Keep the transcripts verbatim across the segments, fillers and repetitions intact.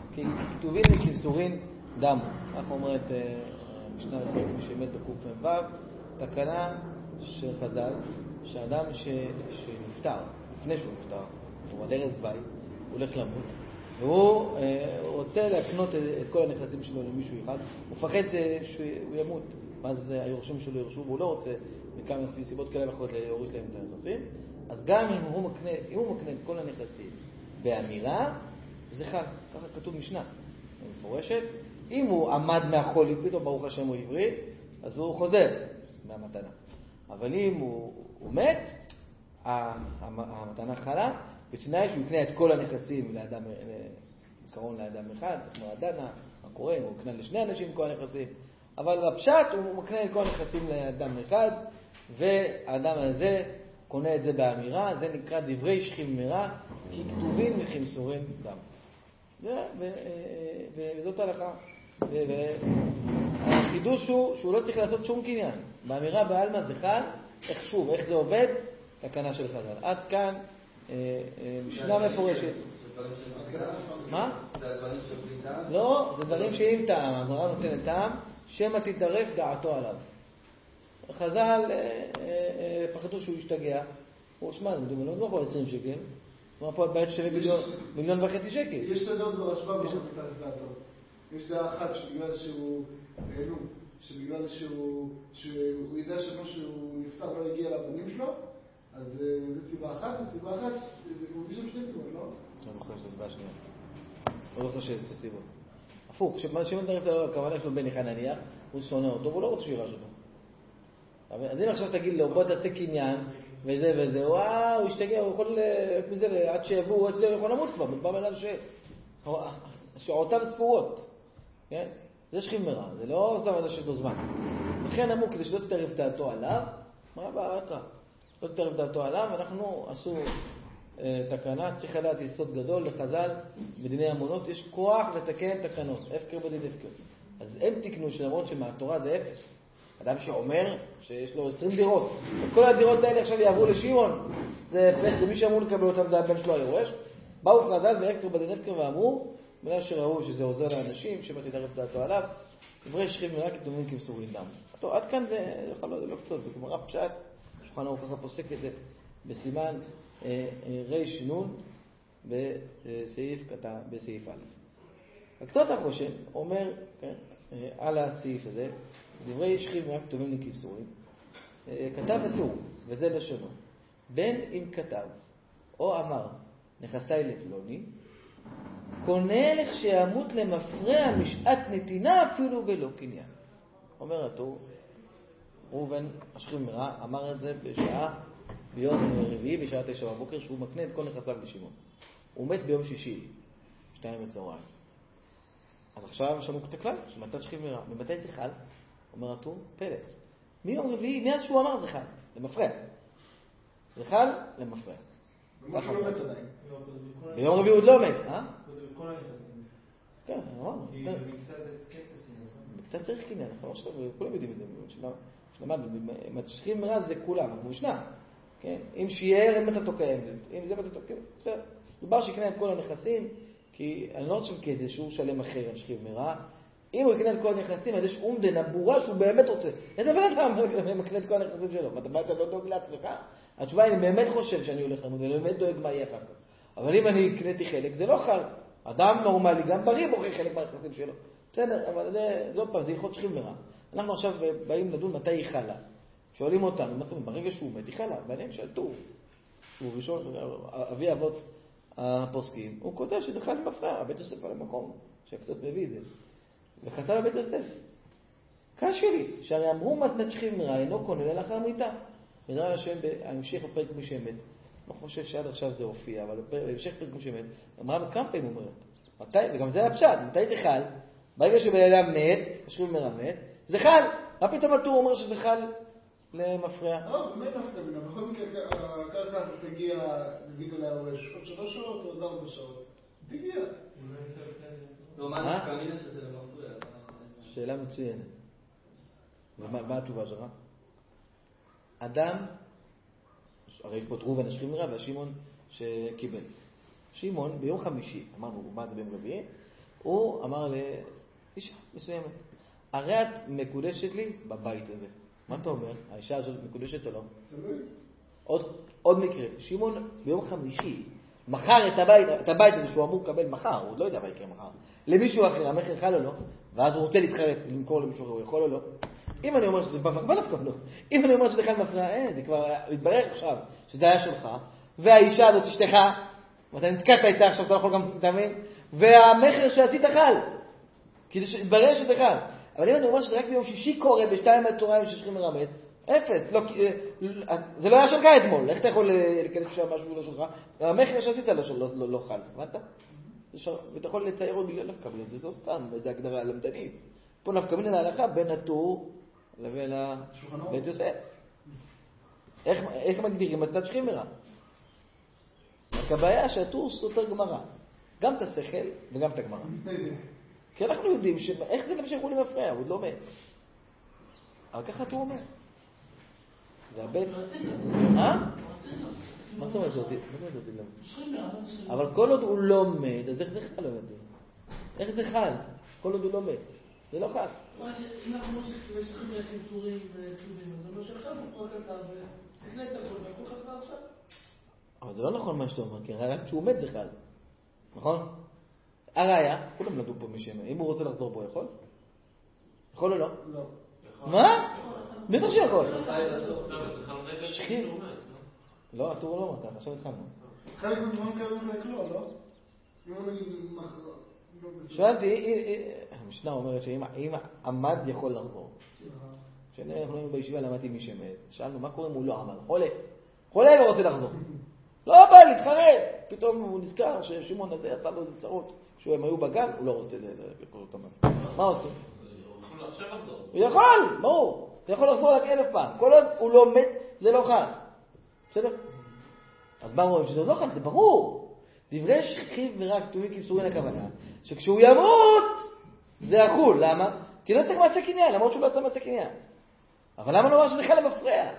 כי כתובים וכמסורין דם. אנחנו אומרת, משנה בפרק מי שאמת בק"מ, תקנה של חז"ל, שאדם ש... שנפטר, לפני שהוא נפטר, הוא על ערש דווי, הוא הולך למות, והוא אה, רוצה להקנות את כל הנכסים שלו למישהו אחד, הוא מפחד שהוא ימות, ואז היורשים שלו ירשו, והוא לא רוצה מכמה סיבות כאלה ואחרות להוריש להם את הנכסים. אז גם אם הוא מקנה, אם הוא מקנה את כל הנכסים באמירה, זה חל, ככה כתוב משנה מפורשת. אם הוא עמד מהחולי, פתאום ברוך השם הוא עברי, אז הוא חוזר מהמתנה. אבל אם הוא, הוא מת, המתנה חלה, בתנאי שהוא יקנה את כל הנכסים לאדם, קרון לאדם אחד, כמו הדנה, מה קורה, הוא יקנה לשני אנשים כל הנכסים, אבל בפשט הוא מקנה את כל הנכסים לאדם אחד, והאדם הזה קונה את זה באמירה, זה נקרא דברי שכיב מרע, כי כתובים וכמסורים דם. וזאת ההלכה. החידוש הוא שהוא לא צריך לעשות שום קניין. באמירה בעלמא זה חל, איך שוב, איך זה עובד? תקנה של חז"ל. עד כאן משנה מפורשת. מה? זה הדברים שבלי טעם? לא, זה דברים שאין טעם. הגמרא נותנת טעם, שמא תטרף דעתו עליו. חז"ל פחדו שהוא ישתגע. הוא שמע, זה מדובר, לא פה עשרים שקל. כלומר פה בית שווה מיליון וחצי שקל. יש את הדעות ברשב"א בשביל תטרף דעתו. יש דעה אחת שבגלל שהוא העלו, שבגלל שהוא ידע שמשהו נפטר לא הגיע לבנים שלו, אז זה סיבה אחת, וסיבה אחת, הוא מביא שם שתי סיבות, לא? אני לא חושב שזה סיבה שנייה. אני לא חושב שזה סיבות. הפוך, שמעון טרף הכוונה שלו בני חנניה, הוא שונא אותו, והוא לא רוצה שירש אותו. אז אם עכשיו תגיד לו, בוא תעשה קניין, וזה וזה, וואו, הוא ישתגע, הוא יכול מזה, עד שיבואו, עד שיבואו, הוא יכול למות כבר, בא בלב שעותיו ספורות. כן? זה שכיב מרע, זה לא סתם איזה שיש זמן. לכן אמרו, כדי שלא תטרף דעתו עליו, מה בעיה? לא תטרף דעתו עליו, אנחנו עשו אה, תקנה, צריך לדעת יסוד גדול לחז"ל, בדיני המונות, יש כוח לתקן תקנות, הפקר בדין הפקר. אז הם תקנו שלמרות שמהתורה זה אפס. אדם שאומר שיש לו עשרים דירות, וכל הדירות האלה עכשיו יעברו לשמעון, זה אפס, ומי שאמור לקבל אותם זה הבן שלו היורש. באו חז"ל והפקר בדין הפקר ואמרו, בגלל שראו שזה עוזר לאנשים, שמא תטרף דעתו עליו, דברי שכיב מרע כתובים כמסורין דם. טוב, עד כאן זה לא, זה לא קצות, זה גמרא פשט, שולחן ערוך ככה פוסק את זה בסימן אה, אה, ריש נון בסעיף קטן, בסעיף א'. הקצות החושן אומר, כן, אה, על הסעיף הזה, דברי שכיב מרע כתובים כמסורין, אה, כתב הטור, וזה לשונו, בין אם כתב או אמר נכסי לפלוני, קונה לכשימות למפרע משעת נתינה אפילו בלא קניין. אומר הטור, ראובן השכיב מרע אמר את זה בשעה, ביום רביעי בשעה תשע בבוקר, שהוא מקנה את כל נכסיו לשמעון. הוא מת ביום שישי, שתיים בצהריים. אז עכשיו שמעו את הכלל, שמתת שכיב מרע. ממתי זה חל? אומר הטור, פלא. מיום רביעי, מאז שהוא אמר זה חל, למפרע. זה חל למפרע. ומה שהוא לא מת עדיין. ביום רביעי הוא לא מת, אה? זה בכל הנכסים. כן, נכון. כי במקצת זה כסף. קצת צריך קניין, אנחנו עכשיו, כולם יודעים את זה, שלמד, שכיב מרע זה כולם, הוא משנה, כן? אם שיער, אם אתה תוקע, אם זה אתה תוקע, בסדר. דובר שיקנה את כל הנכסים, כי אני לא חושב כאיזה שהוא שלם אחר על שכיב מרע, אם הוא יקנה את כל הנכסים, אז יש אומדן, הבורה שהוא באמת רוצה. איזה בן אדם מקנה את כל הנכסים שלו? ואתה בא, אתה לא דואג לעצמך? התשובה, אני באמת חושב שאני הולך למוד, אני באמת דואג מה יהיה אחר כך. אבל אם אני קניתי חלק, זה לא חל. אדם נורמלי, גם בריא בוחר חלק מהנכסים שלו. בסדר, אבל זה, זה עוד פעם, זה הלכות שכיב מרע. אנחנו עכשיו באים לדון מתי היא חלה. שואלים אותנו, ברגע שהוא מת, היא חלה, בעניין של טור. שהוא ראשון, אבי אבות הפוסקים, הוא כותב שזה חל למפרע, בית יוסף על המקום, שקצת מביא את זה. וחסר בבית יוסף. כאן שלי, שהרי אמרו מתנת שכיב מרע, אינו קונה לאחר מיתה. בעזרת השם, בהמשך הפרק מי שמת, לא חושב שעד עכשיו זה הופיע, אבל בהמשך פרק מי שמת, אמרה בכמה פעמים אומרת, מתי, וגם זה הפשט, מתי זה חל? ברגע שבן אדם מת, שכיב מרע מת, זה חל. מה פתאום הטור אומר שזה חל למפרע? לא, באמת אנחנו תבינה. בכל מקרה, הקרקע הזאת תגיע, נגיד עליה הורש, עוד שלוש שעות או עוד ארבע שעות. תגיע. לא, מה נקמינה שזה למפרע? שאלה מצוינת. ומה התשובה שלך? אדם, הרי יש פה את ראובן השכיב מרע והשמעון שקיבל. שמעון ביום חמישי, אמרנו, מה זה ביום רביעי? הוא אמר לאישה מסוימת, הרי את מקודשת לי בבית הזה. מה אתה אומר? האישה הזאת מקודשת או לא? עוד, עוד מקרה, שמעון ביום חמישי מכר את הבית, את הבית הזה שהוא אמור לקבל מחר, הוא עוד לא יודע מה יקרה מחר, למישהו אחר, המחר חל או לא, ואז הוא רוצה להתחרט, למכור למישהו אחר, הוא יכול או לא? אם אני אומר שזה בבק בלף לא, אם אני אומר שזה חל מפריע, אין, זה כבר התברך עכשיו, שזה היה שלך, והאישה הזאת אשתך, ואתה נתקעת איתה עכשיו, אתה לא יכול גם תאמין, והמחר שעשית חל, כי זה התברך שזה חל. אבל אם אני אומר שזה רק ביום שישי קורה, בשתיים מהתורה ששכם מרמת, אפס, לא, זה לא היה שלך אתמול, איך אתה יכול לקדש שם משהו לא שלך? המחר שעשית לא, לא, לא, לא חל, הבנת? ואתה יכול לצייר עוד בגלל נפקא מינה, זה לא סתם, זה הגדרה למדנית. פה נפקא מינה להלכה בין הטור לבין בית יוסף. איך, איך מגדירים מתנת שכימרה? רק הבעיה שהטור סותר גמרא, גם את השכל וגם את הגמרא. כי אנחנו יודעים ש... איך זה נמשך הוא למפרע, הוא עוד לא מת. אבל ככה הטור אומר. זה הרבה... אה? מה זאת אומרת זאת? אבל כל עוד הוא לא מת, אז איך זה חל? איך זה חל? כל עוד הוא לא מת. זה לא חל. אם אנחנו משכים להקים טורים וכתובים, אז זה אומר שעכשיו הוא כבר כתב והקנה את הכל והכל חתבה עכשיו. אבל זה לא נכון מה שאתה אומר, כי רק כשהוא מת זה חל. נכון? הראיה, כולם לדעו פה משם, אם הוא רוצה לחזור בו, יכול? יכול או לא? לא. מה? מי אתה שיכול? שכיב. לא, הטור לא אומר ככה, עכשיו התחלנו. חלק מדברים כאלה להקלוע, לא? אם הוא נגיד מחר... שאלתי, המשנה אומרת שאם עמד יכול לחזור. כשאני אנחנו היינו בישיבה למדתי מי שמת, שאלנו מה קורה אם הוא לא עמד, חולה. חולה לא רוצה לחזור. לא בא להתחרט. פתאום הוא נזכר ששמעון הזה עשה לו צרות. כשהם היו בגן, הוא לא רוצה לקרוא אותם. מה עושים? הוא יכול עכשיו לחזור. הוא יכול, ברור. הוא יכול לחזור רק אלף פעם. כל עוד הוא לא מת, זה לא חל. בסדר? אז מה אומרים? שזה לא חל, זה ברור. דברי שכיב ורק כתובים כמסורין הכוונה, שכשהוא ימות, זה יחול. למה? כי לא צריך מעשה קניין, למרות שהוא לא עשה מעשה קניין. אבל למה לא אומר שזה חל למפרע?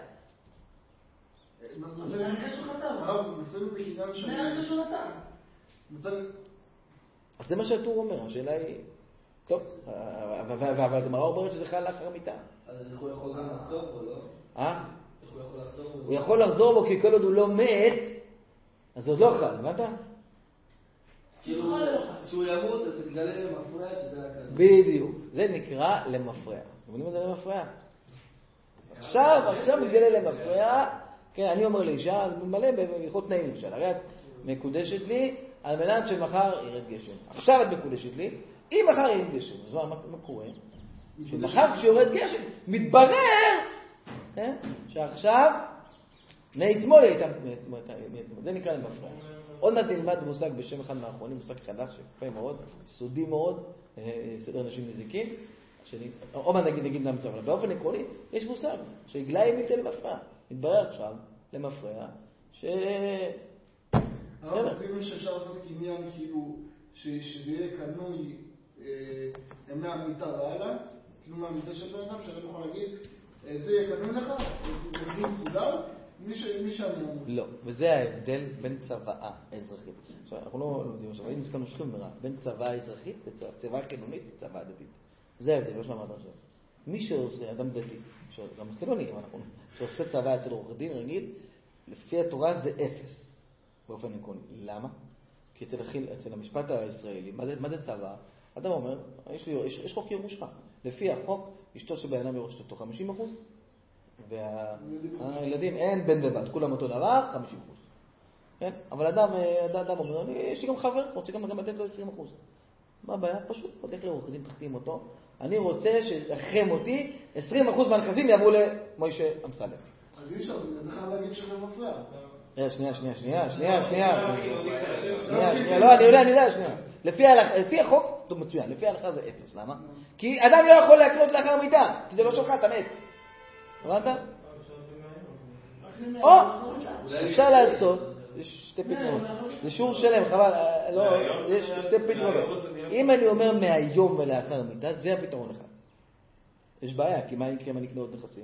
זה הרגע שהוא חתם. הרב, מצאנו בקניין שאני... זה הרגע שהוא נתן. מצאנו... אז זה מה שהטור אומר, השאלה היא... טוב, אבל הגמרא אומרת שזה חל לאחר המיטה. אז איך הוא יכול גם לחזור בו, לא? אה? איך הוא יכול לחזור בו? הוא יכול לחזור בו כי כל עוד הוא לא מת, אז עוד לא חל, הבנת? כאילו, כשהוא ימות, אז זה יתגלה למפרע שזה היה כאן. בדיוק, זה נקרא למפרע. אתם יודעים מה זה למפרע? עכשיו, עכשיו מתגלה למפרע, כן, אני אומר לאישה, אז מלא בהלכות תנאים למשל, הרי את מקודשת לי על מנת שמחר ירד גשם. עכשיו את מקודשת לי, אם מחר ירד גשם, אז מה, מה קורה? שמחר כשיורד גשם, מתברר, כן, שעכשיו, מאתמול הייתה, זה נקרא למפרע. עוד מעט נלמד מושג בשם אחד מהאחרונים, מושג חדש, יפה מאוד, סודי מאוד, סדר נשים נזיקים, עוד מעט נגיד נגיד נמצא, אבל באופן עקרוני, יש מושג, שהגלה ימין זה למפרע. מתברר עכשיו, למפרע, ש... הרב, רצינו שאפשר לעשות קניין כאילו, שזה יהיה קנוי ימי המיטה והלאה, כאילו מהמיטה של בן אדם, שאני יכול להגיד, זה יהיה קנוי לך, זה קנוי מסודר, מי שאני אומר. לא, וזה ההבדל בין צוואה אזרחית. עכשיו, אנחנו לא יודעים עכשיו, אם נזכרנו שכם מראה, בין צוואה אזרחית לצוואה קנונית וצוואה דתית. זה ההבדל, לא שלמד עכשיו. מי שעושה, אדם דתי, גם קנוני, שעושה צוואה אצל עורך דין רגיל, לפי התורה זה אפס, באופן עקרוני. למה? כי אצל, אצל המשפט הישראלי, מה זה, מה זה צוואה? אדם אומר, יש, לי, יש, יש חוק ירושה. לפי החוק, אשתו שבן אדם יורשת אותו חמישים אחוז, והילדים אין בן ובת, כולם אותו דבר, חמישים אחוז. כן? אבל אדם, אדם אומר, אני, יש לי גם חבר, רוצה גם, גם לתת לו עשרים אחוז. מה הבעיה? פשוט, הולך לעורך דין, תחתים אותו. אני רוצה שאחרי מותי, עשרים אחוז מהנכסים יעברו למוישה אמסלם. אז אי אפשר, זה חייב להגיד שזה מפריע. שנייה, שנייה, שנייה, שנייה, שנייה. שנייה, שנייה, לא, אני יודע, אני יודע, שנייה. לפי החוק, טוב, מצוין, לפי ההלכה זה אפס, למה? כי אדם לא יכול להקנות לאחר מיטה, כי זה לא שלך, אתה מת. הבנת? או, אפשר לעשות, יש שתי פתרונות. זה שיעור שלם, חבל, לא, יש שתי פתרונות. אם אני אומר מהיום ולאחר מיטה, זה הפתרון אחד. יש בעיה, כי מה יקרה אם אני אקנה עוד נכסים?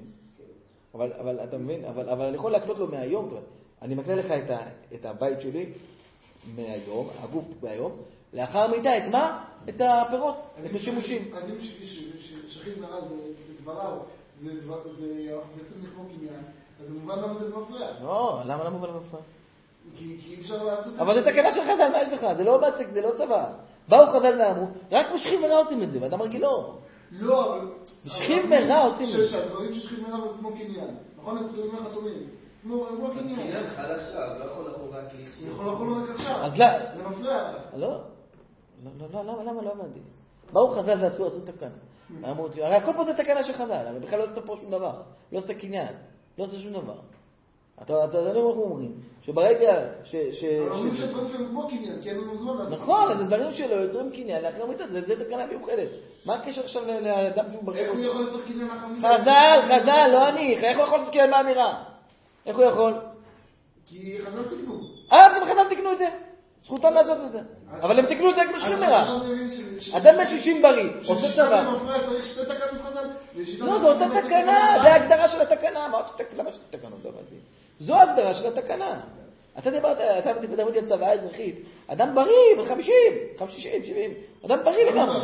אבל אתה מבין, אבל אני יכול להקנות לו מהיום, אני מקנה לך את הבית שלי, מהיום, הגוף מהיום, לאחר המיטה את מה? את הפירות, את השימושים. אז אם שכיב מרע זה דבריו, זה נכנסים לכמו קניין, אז זה מובן למה זה מפריע. לא, למה לא מובן מפריע? כי אי אפשר לעשות את זה. אבל זה תקנה של חז"ל, מה יש לך? זה לא בצק, זה לא צבא. באו חז"ל ואמרו, רק משכיב מרע עושים את זה, ואתה מרגיל לא. לא, אבל... משכיב מרע עושים את זה. שהדברים ששכיב מרע כמו קניין. נכון? הם כתובים מהחתומים. כמו קניין. קניין חלשה, לא יכול לחול רק לכסות. יכול לחול רק עכשיו. אז לא. זה מפריע. לא. לא, לא, למה לא הבנתי? באו חז"ל ועשו, עשו תקנה. אמרו, הרי הכל פה זה תקנה של חז"ל, אבל בכלל לא עשתה פה שום דבר. לא עשתה קניין. לא עשתה שום דבר. אתה יודע מה אנחנו אומרים? שברגע ש... אבל אומרים שהדברים שלהם כמו קניין, כי אין לנו זמן לעשות. נכון, אז הדברים שלו יוצרים קניין לאחר המיטה, זה תקנה מיוחדת. מה הקשר עכשיו לאדם שהוא בריא? איך הוא יכול לעשות קניין לאחר המיטה? חז"ל, חז"ל, לא אני. איך הוא יכול לעשות קניין באמירה? איך הוא יכול? כי חז"ל תקנו. אה, גם חז"ל תקנו את זה. זכותם לעשות את זה. אבל הם תקנו את זה כמו שכיב מרע. אדם בן שישים בריא, עושה צבא. לא, זו אותה תקנה, זה ההגדרה של התקנה. למה של התקנות לא הבנתי? זו ההגדרה של התקנה. אתה דיברת, אתה דיברת על צבא האזרחית. אדם בריא, בן חמישים, חמישים, שבעים. אדם בריא לגמרי.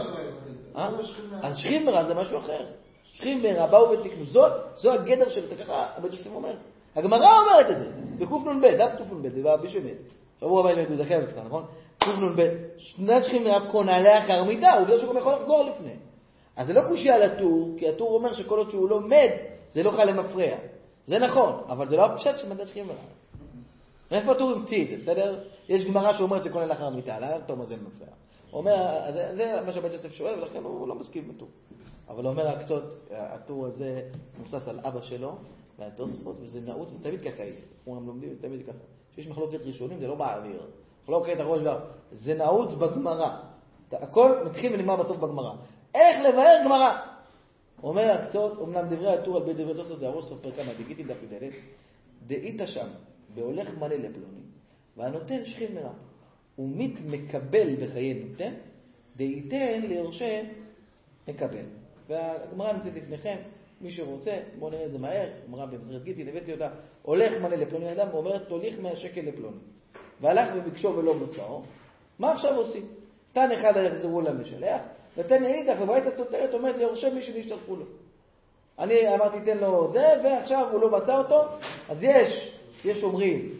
אז שכיב מרע זה משהו אחר. שכיב מרע באו ותקנו. זו הגדר של זה, ככה הבית יוסף אומר. הגמרא אומרת את זה. בקנ"ב, דף קנ"ב, זה בא בשמת. שבוע הבא ילמדו, זה חייב אצלך, נכון? קנ"ב, שנת שכיב מרע קונה לאחר המיטה, הוא בגלל שהוא גם יכול לחגור לפני. אז זה לא קושי על הטור, כי הטור אומר שכל עוד שהוא לא מת, זה לא חל למפריע. זה נכון, אבל זה לא הפשט של שנת שכיב מרע. מאיפה הטור המציא את זה, בסדר? יש גמרא שאומרת שקונה לאחר המיטה, למה אתה אומר זה מפריע? הוא אומר, זה מה שבית יוסף שואל, ולכן הוא לא מסכים בטור. אבל הוא אומר הקצות, הטור הזה מוסס על אבא שלו, והתוספות, וזה נעוץ, זה תמיד ככה יהיה. אנחנו לומדים תמיד ככה. שיש מחלוקת ראשונים, זה לא באוויר. מחלוקת הראש דבר. זה נעוץ בגמרא. הכל מתחיל ונגמר בסוף בגמרא. איך לבאר גמרא? אומר הקצות, אמנם דברי הטור על בית דברי תוספות, זה הראש סופר כמה דיגיטים דף ידלת, דאית שם, בהולך מלא לפלוני, והנותן שכיב מרע. ומית מקבל בחיי נותן, דאיתן ליורשה מקבל. והגמרא נמצאת לפניכם, מי שרוצה, בואו נראה את זה מהר, אמרה במסכת גיטין, הבאתי אותה, הולך מלא לפלוני אדם, ואומרת, תוליך מאה שקל לפלוני. והלך וביקשו ולא מוצאו, מה עכשיו עושים? תן אחד יחזרו להם לשלח, ותן אידך, וברית הסותרת אומרת ליורשה מי שנשתלחו לו. אני אמרתי, תן לו זה, ועכשיו הוא לא מצא אותו, אז יש, יש אומרים.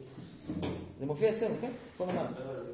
זה מופיע אצלנו, כן? כל נאמר.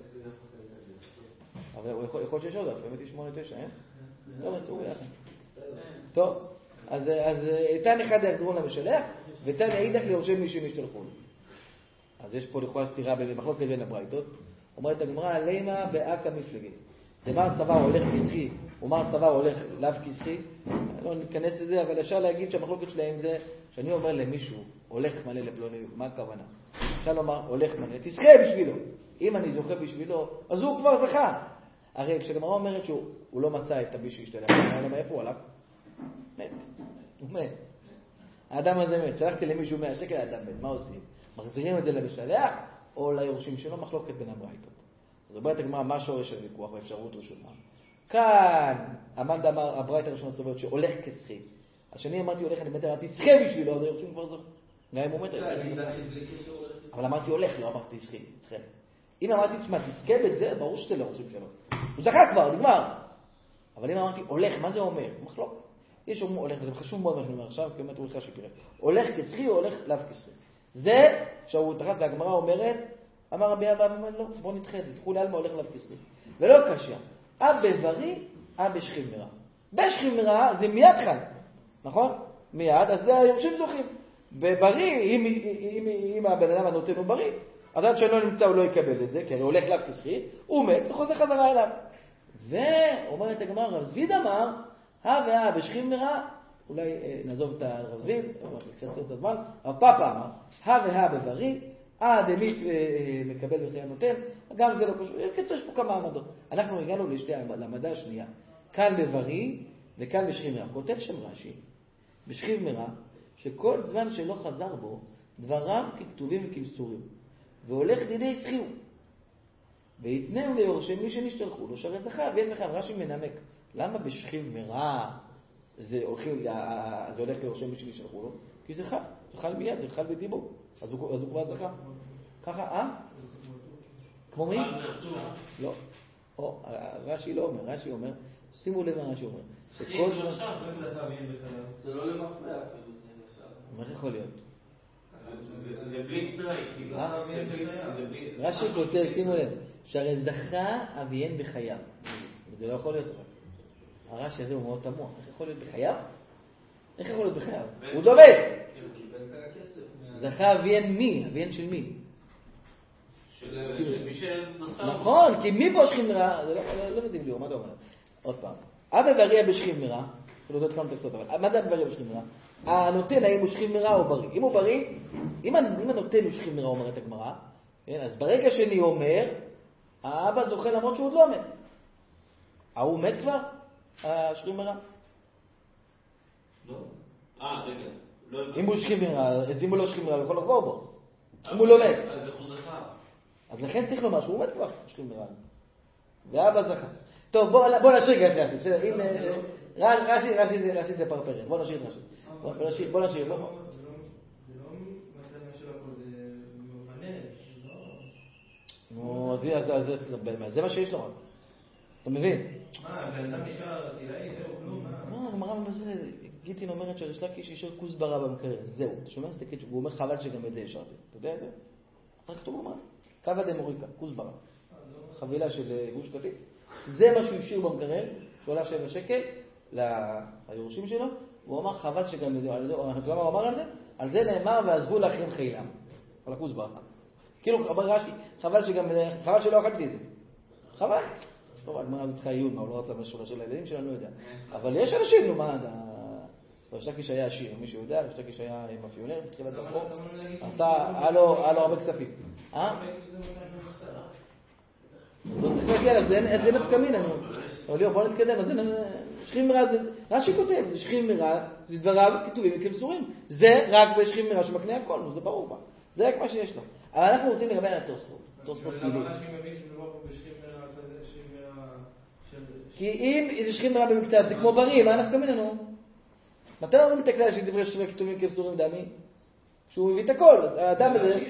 אבל הוא יכול, יכול שיש עוד, באמת יש שמונה תשע, אה? לא מצאו ביחד. טוב. אז, אז תן אחד יחזרו למשלח, ותן אידך ליורשה מי שנשתלחו לו. אז יש פה לכאורה סתירה במחלוקת בין הברייתות. אומרת הגמרא, לימה באקה מפלגי. דמר צבא הולך כסחי, ומר צבא הולך לאו כסחי. לא ניכנס לזה, אבל אפשר להגיד שהמחלוקת שלהם זה, שאני אומר למישהו, הולך מלא לפלוני, מה הכוונה? אפשר לומר, הולך מלא, תזכה בשבילו. אם אני זוכה בשבילו, אז הוא כבר זכה. הרי כשגמרא אומרת שהוא לא מצא את מי שהשתלח, למה איפה הוא הלך? מת. הוא מת. האדם הזה מת. שלחתי למישהו מאה שקל, האדם מת. מה עושים? מחזירים את זה למשלח או ליורשים שלו? מחלוקת בין הברייתות. אז אומרת הגמרא, מה שורש הוויכוח באפשרות ראשונה? כאן, המאן דאמר, הברייתא הראשונה סוברת שהולך כסחי. השני אמרתי הולך, אני מטר, תזכה בשבילו, אז היורשים כבר זוכר. גם אם הוא מת, אבל אמרתי הולך, לא אמרתי תזכה. אם אמרתי, תשמע, תזכה בזה, ברור שזה ליורשים שלו. הוא זכה כבר, נגמר. אבל אם אמרתי הולך, מה זה אומר? מחלוק. יש אומרים הולך, זה חשוב מאוד מה שאני אומר עכשיו, כי באמת הוא הולך שפירה. הולך כסחי או הולך לאו כסחי. זה אפשרות אחת, והגמרא אומרת, אמר רבי אבא, אמר לא, בוא נדחה, תדחו לאלמה הולך לאו כסחי. ולא קשה. אב בבריא, אב בשכיב מרע. בשכיב מרע זה מיד חל, נכון? מיד, אז זה היורשים זוכים. בבריא, אם, אם, אם הבן אדם הנותן הוא בריא, אז עד שלא נמצא הוא לא יקבל את זה, כי הוא הולך לאו כסחי, הוא מת, זה חוזר חזרה אליו. ואומרת הגמרא, רב זביד אמר, הא והא בשכיב מרע, אולי אה, נעזוב את הרב זביד, נקצר את הזמן, רב פאפא אמר, הא והא בבריא, אה דמית אה, מקבל בחיי הנותן, גם זה לא קשור, קצר יש פה כמה עמדות. אנחנו הגענו לשתי למדע השנייה, כאן בבריא וכאן בשכיב מרע. כותב שם רש"י, בשכיב מרע, שכל זמן שלא חזר בו, דבריו ככתובים וכמסורים, והולך דידי סחיו. ויתנם ליורשי מי שנשתלחו לו שרת זכה, ואין לך, רש"י מנמק. למה בשכיב מרע זה, הולכים, זה הולך ליורשי מי שנשתלחו לו? כי זה חל, זה חל מיד, זה חל בדיבור. אז הוא, אז הוא כבר זכה. ככה, אה? כמו מי? לא. או, רש"י לא אומר, רש"י אומר, שימו לב מה רש"י אומר. שכל זמן... זה לא למפרע אפילו. מה יכול להיות? זה בלי תנאי. רש"י כותב, שימו לב, שהרי זכה אביהן בחייו. זה לא יכול להיות. הרש"י הזה הוא מאוד תמוה. איך יכול להיות בחייו? איך יכול להיות בחייו? הוא דובד. זכה אביהן מי? אביהן של מי? של מי שנוצר. נכון, כי מי פה שכיב מרע? זה לא מדהים לי, מה אתה אומר? עוד פעם. אבא בריא בשכיב מרע, אפילו זאת כמה תקצות, אבל מה זה אבא בריא בשכיב מרע? הנותן האם הוא שכיב מרע או בריא. אם הוא בריא, אם הנותן הוא שכיב מרע, אומרת הגמרא, אז ברגע שני אומר, האבא זוכה למרות שהוא עוד לא מת. ההוא מת כבר? השכיב מרע? לא. אה, רגע. אם הוא שכיב מרע, אז אם הוא לא שכיב מרע, הוא יכול לחבור בו. אם הוא לא מת. אז זה חוזכה. אז לכן צריך לומר שהוא מת כבר, שכיב מרע. ואבא זכה. טוב, בוא נשאיר גם את רש"י. בסדר, הנה, רש"י, רש"י זה, רש"י זה פרפרת. בוא נשאיר את רש"י. בוא נשאיר, בוא נשאיר. זה לא מתנה של הכל, זה מבנה, נו, זה מה שיש לו רק. אתה מבין? מה, בן אדם נשאר תילאי, זהו, כלום, מה? מה, הגמרא בזה, גיטין אומרת שיש לקיש אישר כוסברה במקרר. זהו, אתה שומע? הוא אומר חבל שגם את זה השארתי. אתה יודע את זה? רק כתוב אמר. קווה דמוריקה, כוסברה. חבילה של גוש קטיף. זה מה שהוא השאיר במקרר, שעולה שבע שקל ליורשים שלו. הוא אמר חבל שגם את זה. אתה יודע מה הוא אמר על זה? על זה נאמר ועזבו לאחרים חילם. על הכוסברה. כאילו, אמר רש"י, חבל שגם, חבל שלא אכלתי את זה. חבל. טוב, הגמרא הזאת צריכה עיון, מה הוא לא רצה משהו של הילדים שלנו, לא יודע. אבל יש אנשים, נו, מה, רשתקיש היה עשיר, מישהו יודע, רשתקיש היה מאפיונר, בתחילת דרכו, עשה, היה לו הרבה כספים. אה? לא צריך להגיע לה, זה נפקא מינה, נו. אבל ליאור, בוא נתקדם, אז זה שכיב מרע, רש"י כותב, זה שכיב מרע, זה דבריו כתובים כמסורים. זה רק בשכיב מרע שמקנה הכל, נו, זה ברור מה. זה רק מה שיש לו. אבל אנחנו רוצים לגבי התוספות. תוספות פעילות. כי אם זה שכיב מרע במקצת, זה כמו בריא, מה נפקא מינה, נו? מתי אומרים את הכלל של דברי שכיב כתובים כמסורים דמי? שהוא מביא את הכל, האדם הזה...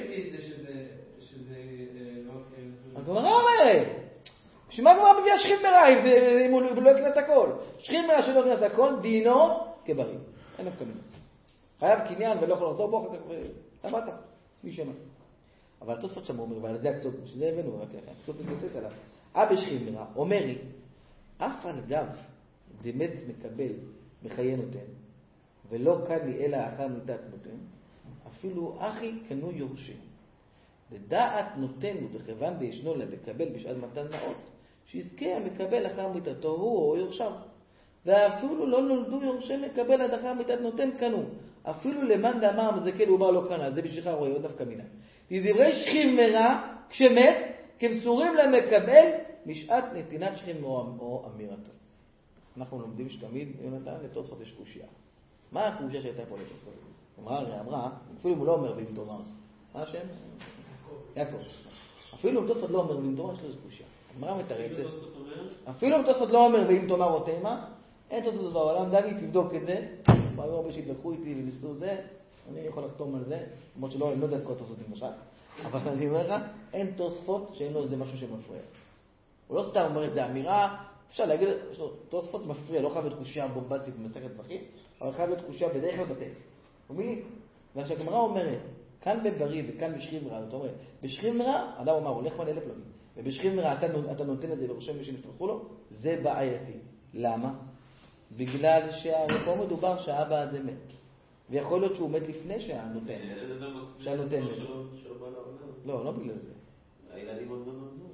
הגמרא אומרת, בשביל מה הגמרא מביאה שכיב מרע אם הוא לא יקנה את הכל? שכיב מרע שלא יקנה את הכל, דינו כבריא. אין נפקא מינה. חייב קניין ולא יכול לחזור בו אחר כך ולמדת, מי שמע. אבל התוספות שם אומר, ועל זה הקצות, שזה הבאנו, הקצות מתבסס עליו. אבא שכיב מרע, אומרי, אף על גב דמת מקבל מחיי נותן, ולא קד לי אלא אחר מיתת נותן, אפילו אחי קנו יורשים. לדעת נותנו דכיוון וישנו לה לקבל בשעת מתן נאות, שיזכה המקבל אחר מיתתו הוא או יורשיו. ואפילו לא נולדו יורשי מקבל עד אחר מיתת נותן קנו. אפילו למאן דאמר מזכה לעובר לא קנה, זה בשבילך רואה עוד דווקא מינה. דברי שכיב מרע כשמת כמסורים למקבל משעת נתינת שכיב מרע או אמירתו. אנחנו לומדים שתמיד יונתן לתוספות יש קושיה. מה הקושיה שהייתה פה לתוספות? אמרה, אמרה, אפילו אם הוא לא אומר ואם תאמר. מה השם? יעקב. אפילו אם תוספות לא אומר ואם תאמר יש לו קושיה. אמרה מתרצת. אפילו אם תוספות לא אומר ואם תאמר או תאמה, אין תוספות בעולם. דבי תבדוק את זה. היו הרבה שהתלקחו איתי וניסו זה. אני יכול לחתום על זה. למרות שלא, אני לא יודע את כל התוספות למשל. אבל אני אומר לך, אין תוספות שאין לו איזה משהו שמפריע. הוא לא סתם אומר את זה אמירה. אפשר להגיד, תוספות מפריע, לא חייב להיות קושיה בומבסית במסכת פחים, אבל חייב להיות קושיה בדרך כלל בטקסט. ומי? והשגמרא אומרת, כאן בבריא וכאן בשכיב מרע, זאת אומרת, בשכיב מרע, אדם אומר, הולך מלא אלף פלגים, ובשכיב מרע אתה, אתה נותן את זה לרושם מי שנפתחו לו, זה בעייתי. למה? בגלל שהפה מדובר שהאבא הזה מת. ויכול להיות שהוא מת לפני שהנותן. שהנותן מת. לא, לא בגלל זה. הילדים עוד לא נולדו.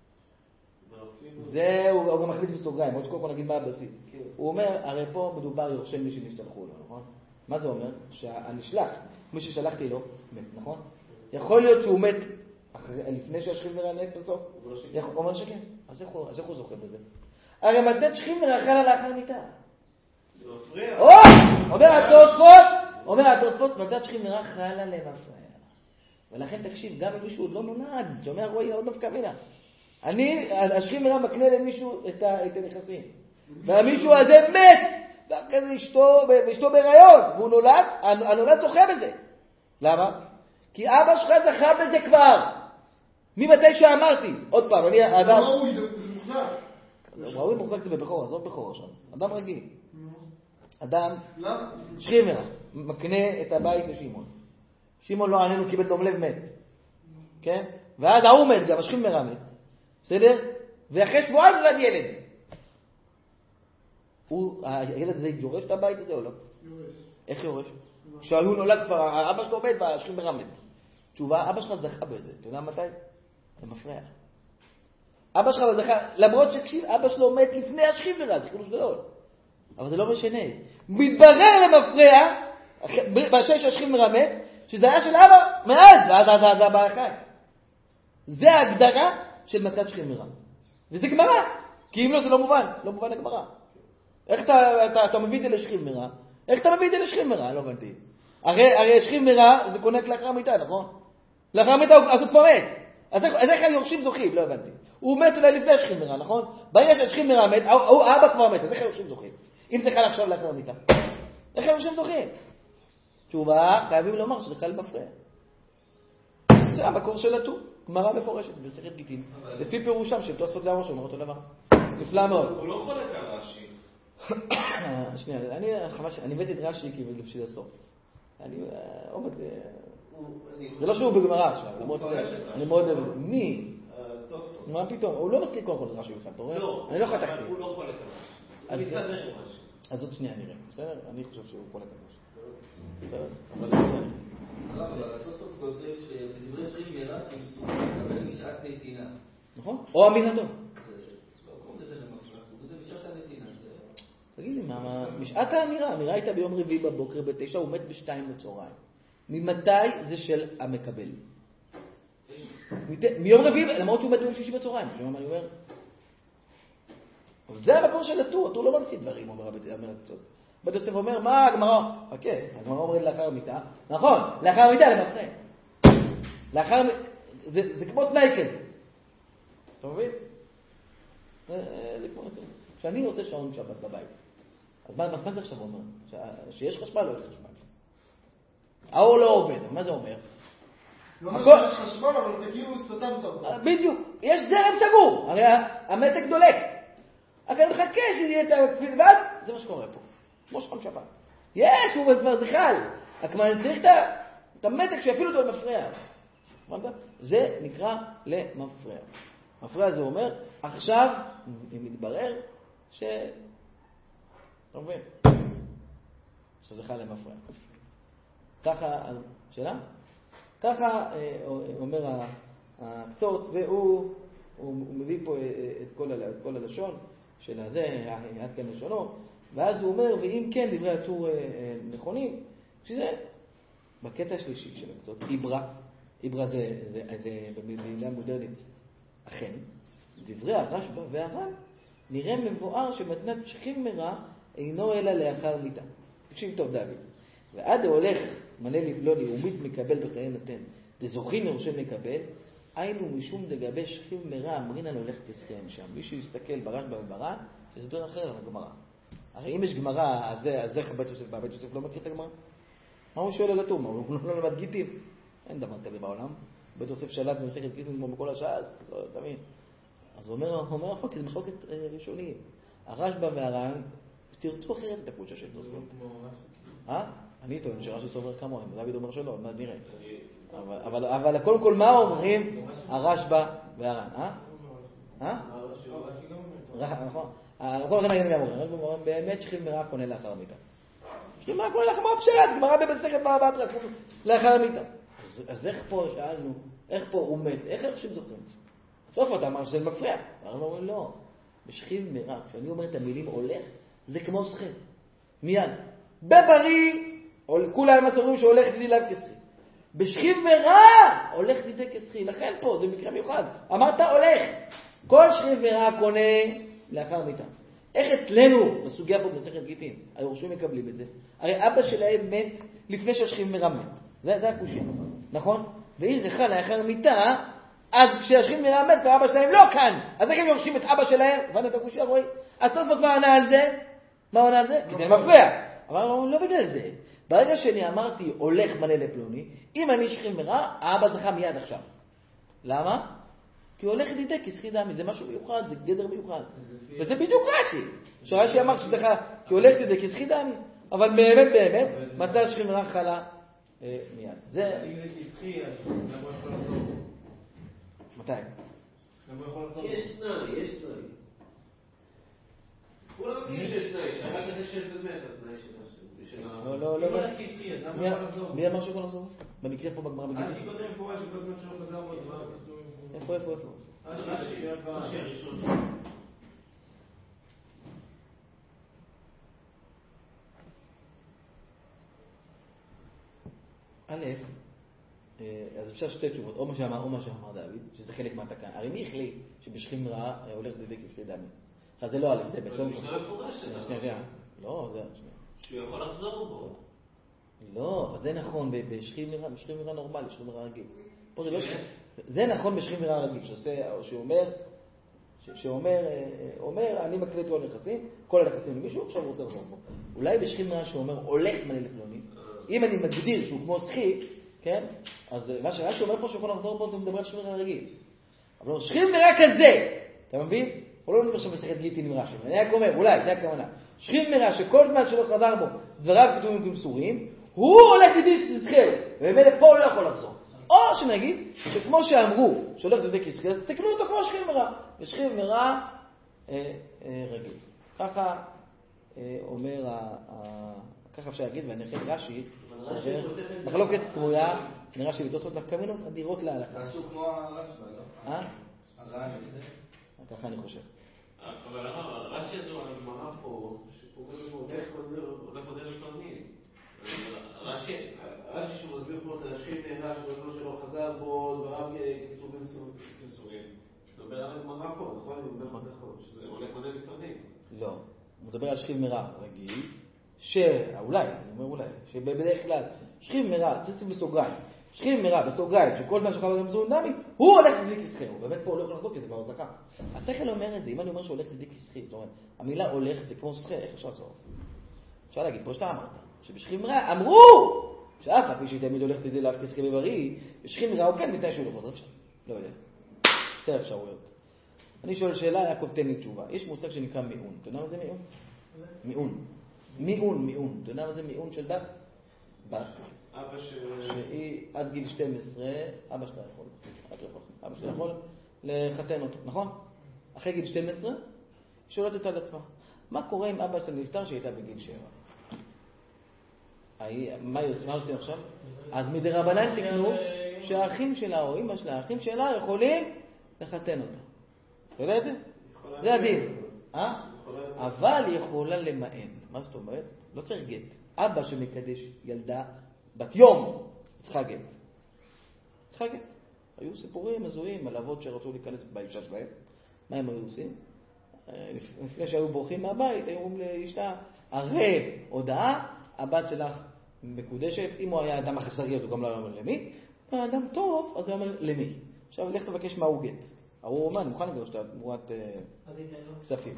זה, הוא גם מחליט בסוגריים, עוד שקודם כל נגיד מה הבסיס. הוא אומר, הרי פה מדובר יורשי מי שנשתלחו לו, נכון? מה זה אומר? שהנשלח, מי ששלחתי לו, מת, נכון? יכול להיות שהוא מת לפני שהשכיב מרע מת בסוף? הוא אומר שכן. אז איך הוא זוכה בזה? הרי מתת שכיב מרע חלה לאחר מיתה. זה מפריע. או! אומר התוספות, אומר התוספות, מתת שכיב מרע חלה למפריע. ולכן תקשיב, גם אם מישהו עוד לא נולד, שאומר, רואי, עוד נפקא מינה. אני, השכיב מרע מקנה למישהו את הנכסים. והמישהו הזה מת, וכזה אשתו, אשתו בהיריון, והוא נולד, הנולד זוכה בזה. למה? כי אבא שלך זכה בזה כבר. ממתי שאמרתי, עוד פעם, אני האדם... ראוי, זה מוחזק. ראוי מוחזק זה בבכור, עזוב בכור עכשיו. אדם רגיל. אדם, למה? שכימרה, מקנה את הבית לשמעון. שמעון לא עלינו, קיבל דום לב מת. כן? ואז ההוא מת גם, השכימרה מת. בסדר? ואחרי שבועיים נולד ילד. הוא, הילד הזה יורש את הבית הזה או לא? יורש. איך יורש? כשהוא נולד כבר, אבא שלו מת והשכימרה מת. תשובה, אבא שלך זכה בזה. אתה יודע מתי? זה מפריע. אבא שלך זכה, למרות שכשיב, אבא שלו מת לפני השכימרה, זה חידוש גדול. אבל זה לא משנה. מתברר למפריע, בשביל שהשכימרה מת, שזה היה של אבא מאז, עד עד עד הבא החי. זה ההגדרה של מתת שכימרה. וזה גמרא. כי אם לא, זה לא מובן. לא מובן הגמרא. איך אתה, אתה, אתה מביא את זה לשכימרה? איך אתה מביא את זה לשכימרה? לא הבנתי. הרי, הרי שכימרה זה קונק לאחר המיטה, נכון? לאחר המיטה, אז הוא כבר מת. אז איך, אז איך היורשים זוכים? לא הבנתי. הוא מת אולי לפני השכימרה, נכון? ברגע שהשכימרה מת, הוא, האבא כבר מת, אז איך היורשים זוכים? אם זה חל עכשיו לאחר המיטה. איך היורשים זוכים? תשובה, חייבים לומר שזה חל מפריע. זה המקור של הטור. גמרא מפורשת, במסכת גיטין. לפי פירושם של תוספות והראש, אומר אותו דבר. נפלא מאוד. הוא לא חולק על רש"י. שנייה, אני הבאתי את רש"י כי בשביל הסוף. אני עומד... זה לא שהוא בגמרא עכשיו, למרות זה, אני מאוד אוהב... מי? תוספות. מה פתאום? הוא לא מסכים קודם כל את רש"י בכלל, אתה רואה? לא, אני לא חתכתי. הוא לא חולק על רש"י. הוא מסתדר עם רש"י. אז עוד שנייה נראה, בסדר? אני חושב שהוא חולק על רש"י. בסדר? אבל התוספות כותב שבדברי שכימרה תמסור לקבל משעת נתינה. נכון? או אמינתו. לא קוראים לזה למפרח, זה משעת הנתינה. תגיד לי, מה, משעת האמירה, האמירה הייתה ביום רביעי בבוקר, בתשע, הוא מת בשתיים בצהריים. ממתי זה של המקבל? מיום רביעי, למרות שהוא מת ביום שישי בצהריים, שומע מה אני אומר? זה המקור של הטור, הטור לא ממציא דברים, אומר המרצות. בית יוסף אומר, מה הגמרא? חכה, הגמרא אומרת לאחר המיטה. נכון, לאחר המיטה למפרע. לאחר, זה, זה כמו תנאי כזה. אתה מבין? זה, זה כמו תנאי. כשאני עושה שעון שבת בבית, אז מה, מה זה עכשיו אומר? שיש חשמל או אין חשמל? האור לא עובד, מה זה אומר? לא אומר שיש חשמל, אבל אתה כאילו סתמת אותו. בדיוק, יש זרם סגור, הרי המתק דולק. רק אני מחכה שיהיה את הכפיל, זה מה שקורה פה. כמו שעון שבת. יש, הוא כבר זה חל. רק מה, אני צריך את המתק שיפעיל אותו למפריע. זה נקרא למפריע. מפריע זה אומר, עכשיו מתברר ש... אתה מבין? שזה חל למפריע. ככה, שאלה? ככה אומר הקצות, והוא מביא פה את כל הלשון של הזה, עד כאן לשונו, ואז הוא אומר, ואם כן דברי הטור נכונים, שזה בקטע השלישי של הקצות, איברה, איברה זה, זה, זה במילה מודרנית, אכן, דברי הרשב"א והר"ן, נראה מבואר שמתנת שכימרה אינו אלא לאחר מיתה. תקשיב טוב דוד. ועד הולך מנה לבלוני ומית מקבל בחיי נתן, דזוכין יורשה מקבל, היינו משום דגבי שכימרה אמרינן הולך תסכם שם. מי שיסתכל ברשב"א ובר"ן, הסבר אחר על הגמרא. הרי אם יש גמרא, אז זה, אז זה בית יוסף, בית יוסף לא מכיר את הגמרא? מה הוא שואל על התום? הוא לא למד גיטים? אין דבר כזה בעולם. בית יוסף שלט במסכת גיטים כמו בכל השעה, אז לא תמיד. אז הוא אומר, הוא אומר, החוק, זה מחלוקת ראשונית. הרשב"א והר"ן, תרצו אחרת את הקודשה של תוספות. אה? אני טוען שרש"י סובר כמוהם, דוד אומר שלא, מה נראה. אבל, אבל קודם כל מה אומרים הרשב"א והר"ן? אה? אה? נכון. כל הזמן נגיד גם אומרים, באמת שכימרה קונה לאחר המיטה. שכימרה קונה לאחר הפשט, גמרא במסכת באבטרה, לאחר המיטה. אז איך פה שאלנו, איך פה הוא מת, איך אנשים זוכרים? סוף אתה אמר שזה מפריע. אנחנו אומרים לא, בשכימרה, כשאני אומר את המילים הולך, זה כמו שכיר. מיד. בבריא, כולם מסורים שהולך לידיו כסחי. בשכימרה הולך לידי כסחי. לכן פה, זה מקרה מיוחד. אמרת הולך. כל שכימרה קונה לאחר מיטה. איך אצלנו, בסוגיה פה במסכת גיטין, היורשים מקבלים את זה? הרי אבא שלהם מת לפני שהשכימרה מת. זה, זה הקושיה. נכון? ואם זה חל לאחר מיטה, אז כשהשכימרה מת, אבא שלהם לא כאן. אז איך הם יורשים את אבא שלהם? הבנת את הקושיה, רואי? אז תוספות מה ענה על זה? מה עונה על זה? כי זה מפריע. אבל לא בגלל זה. ברגע שאני אמרתי הולך מלא לפלוני, אם אני שכימרה, האבא זכה מיד עכשיו. למה? כי הוא הולך לידי כסחי דמי, זה משהו מיוחד, זה גדר מיוחד. וזה בדיוק רש"י. שרש"י אמר שזה ככה, כי הוא הולך לידי כסחי דמי. אבל באמת באמת, מצא שכיב מרע חלה מיד. זה... אם זה כסחי, אז למה יכול לחזור? מתי? למה יכול לחזור? יש תנאי, יש תנאי. כולם עושים שיש תנאי, שאחר כך יש איזה מת, התנאי של ה... לא, לא, לא. אם הולך כסחי, אז למה יכול לחזור? מי אמר שיכול לחזור? במקרה פה בגמרא בגיטין. אשי קודם פה, אשי קודם שלא חזר בו, מה? איפה, איפה, איפה? אשי, אשי הראשון. א', אז אפשר שתי תשובות, או מה שאמר, או מה שאמר דוד, שזה חלק מהתקנה. הרי מי החליט שבשכיב מרע הולך לידי כסחי דמי? אז זה לא א', זה ב', לא משנה מפורשת. שנייה, שנייה. לא, זה... שהוא יכול לחזור בו. לא, זה נכון בשכיב מרע, בשכיב מרע נורמלי, בשכיב מרע רגיל. פה זה לא שכיב. זה נכון בשכיב מרע רגיל, שאומר, שאומר, אומר, אני מקליט כל הנכסים, כל הנכסים למישהו, עכשיו הוא רוצה לחזור בו. אולי בשכיב מרע שאומר, הולך מלא לפלוני, אם אני מגדיר שהוא כמו שחיק, כן? אז מה שרש"י אומר פה שיכול לחזור בו, זה מדבר על שכיב מרע רגיל. אבל שכיב מרע כזה, אתה מבין? הוא לא מדבר עכשיו מסכת גיטין עם רש"י. אני רק אומר, אולי, זה הכוונה. שכיב מרע שכל זמן שלא חזר בו, דבריו כתובים כמסורים, הוא הולך לידי כסחי, ובאמת פה הוא לא יכול לחזור. או שנגיד, שכמו שאמרו, שהולך לידי כסחי, אז תקנו אותו כמו שכיב מרע. ושכיב מרע אה, אה, רגיל. ככה אה, אומר, ה, ה, ככה אפשר להגיד, ואני אכן רש"י, מחלוקת סמויה, נראה שבתוספות נפקמינות אדירות להלכה. משהו כמו הרשב"א, לא? אה? הרעי זה? ככה אני חושב. אבל הרש"י הזה הוא הגמרא פה, שקוראים לו הולך בדרך פרנית. רש"י שהוא מסביר פה את השכיב מרע שבזמן שלא חזר בו, דבריו כתובים כמסורים. מדבר על הגמרא פה, נכון? נכון, שזה הולך בדרך פרנית. לא, הוא מדבר על שכיב מרע רגיל, שאולי, אני אומר אולי, שבדרך כלל, שכיב מרע, תשים בסוגריים, שכיב מרע בסוגריים, שכל מה שחבר במזון דמי, הוא הולך לידי כסחי, הוא באמת פה הולך לחזור כי זה כבר זקה. השכל אומר את זה, אם אני אומר שהוא הולך לידי כסחי, זאת אומרת, המילה הולך זה כמו שכי, איך אפשר לחזור? אפשר להגיד, פה שאתה אמרת, שבשכיב מרע אמרו, שאף על פי שהיא תמיד הולכת לידי לאו כסחי בבריא, בשכיב מרע הוא כן מתנאי שהוא לא חוזר שם, לא יודע. שתי אפשרויות. אני שואל שאלה, יעקב תן לי תשובה. יש מושג שנקרא מיעון. אתה יודע מה זה מיעון? מיעון. מיעון, מיעון. אתה יודע מה זה מיעון של דת? בת. אבא ש... שהיא עד גיל שתים עשרה, אבא שלה יכול. אבא שלה יכול לחתן אותו, נכון? אחרי גיל שתים עשרה, היא שולטת על עצמה. מה קורה אם אבא שלה נפטר שהייתה בגיל שבע? מה עושים עכשיו? אז מדרבנן תקנו שהאחים שלה או אמא שלה, האחים שלה יכולים לחתן אותה. אתה יודע את זה? זה הדין. אה? אבל היא יכולה למען. מה זאת אומרת? לא צריך גט. אבא שמקדש ילדה בת יום צריכה גט. צריכה גט. היו סיפורים מזוהים על אבות שרצו להיכנס באישה שלהם. מה הם היו עושים? לפני שהיו בורחים מהבית, היו אומרים לאשתה, הרי הודעה, הבת שלך מקודשת. אם הוא היה אדם אכזרי, אז הוא גם לא היה אומר למי. אם הוא אדם טוב, אז הוא אומר למי. עכשיו, לך תבקש מהו גט. הוא אומר, אני מוכן לגרש את תמורת כספים.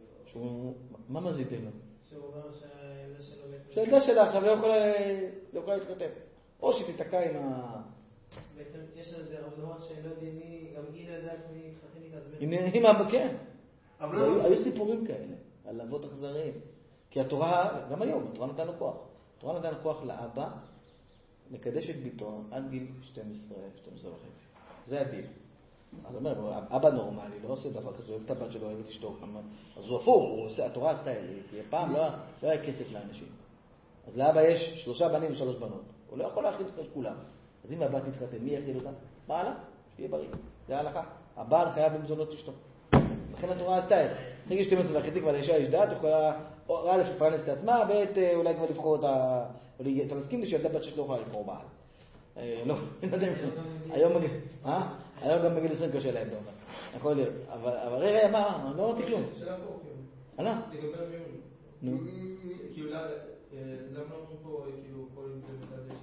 מה מה זה ייתן לו? שהוא אומר שהילדה שלו... שהילדה שלה עכשיו לא יכולה להתחתן. או שתתקע עם ה... בעצם יש לזה רבנות שלא יודעים מי, גם היא לא יודעת מי התחתן איתה. עם ה... כן. היו סיפורים כאלה, על אבות אכזריים. כי התורה, גם היום, התורה נתן לו כוח. התורה נתן לו כוח לאבא, לקדש את ביתו עד גיל שתים עשרה, שתים עשרה וחצי. זה הדין. אז הוא אומר, אבא נורמלי, לא עושה דבר כזה, אוהב את הבת שלו, אוהב את אשתו. אז הוא הפוך, הוא עושה, התורה עשתה את זה, כי פעם לא, לא היה כסף לאנשים. אז לאבא יש שלושה בנים ושלוש בנות. הוא לא יכול להכיל את כולם. אז אם הבת תתחתן, מי יכיל אותה? בעלה, שיהיה בריא. זה ההלכה. הבעל חייב במזונות אשתו. לכן התורה עשתה את זה. אחרי גיל שתים עשרה וחצי כבר לאישה יש דת, יכולה א' לפרנס את עצמה, ב' אולי כבר לבחור את ה... אתה מסכים לי שילדה בת שש לא יכולה לבחור בעל. לא, לא יודע. היום מגיע... אה? היום גם בגיל עשרים קשה להם, לא אומר. יכול להיות. אבל רגע, מה? לא אמרתי כלום. שאלה פה, כאילו. הלאה? לגבי המיון. נו. כאילו, למה אנחנו פה, כאילו, פה נמצא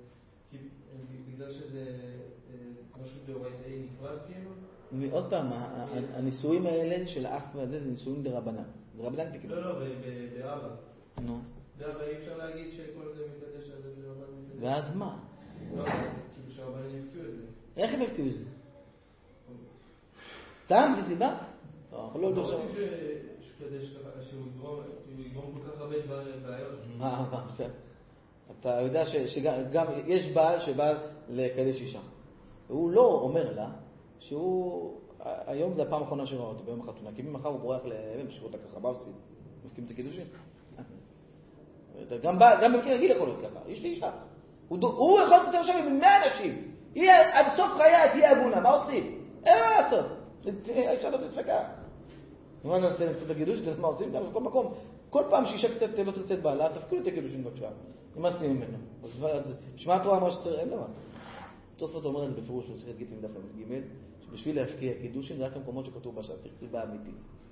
בגלל שזה משהו דאורייתאי נפרד, כאילו? עוד פעם, הנישואים האלה של האח והזה, זה נישואים דרבנן. דרבנן תקנו. לא, לא, באבא. נו. באבא אי אפשר להגיד שכל זה מתקדש על זה בדרבנן. ואז מה? לא, כאילו שהרבנים יפקעו את זה. איך הם יפקעו את זה? סתם, בלי סיבה? לא, אנחנו לא יודעים לא עכשיו. רוצים שקדש ככה, שהוא יגרום כל כך הרבה בעיות. מה, מה, בסדר. אתה יודע שגם יש בעל שבא לקדש אישה. והוא לא אומר לה שהוא, היום זה הפעם האחרונה שראה אותו ביום החתונה, כי ממחר הוא בורח לאבן שרות ככה, מה עושים? מפקים את הקידושים? גם במקרה רגיל יכול להיות ככה, יש לי אישה. הוא יכול לעשות עכשיו עם מאה אנשים. עד סוף חייה תהיה הגונה, מה עושים? אין מה לעשות. האישה לא תצפקה. אם אני נעשה את הקידוש, מה עושים? גם בכל מקום. כל פעם שאישה קצת לא תרצה את בעלה, תפקילו את הקידושים בבקשה. נמאסתי ממנו. שמע התורה אמרה שצריך, אין דבר. תוספות אומר את בפירוש מסכת גיטין דף ג' שבשביל להשקיע קידושים זה רק המקומות שכתוב בה שצריך סיבה אמיתית.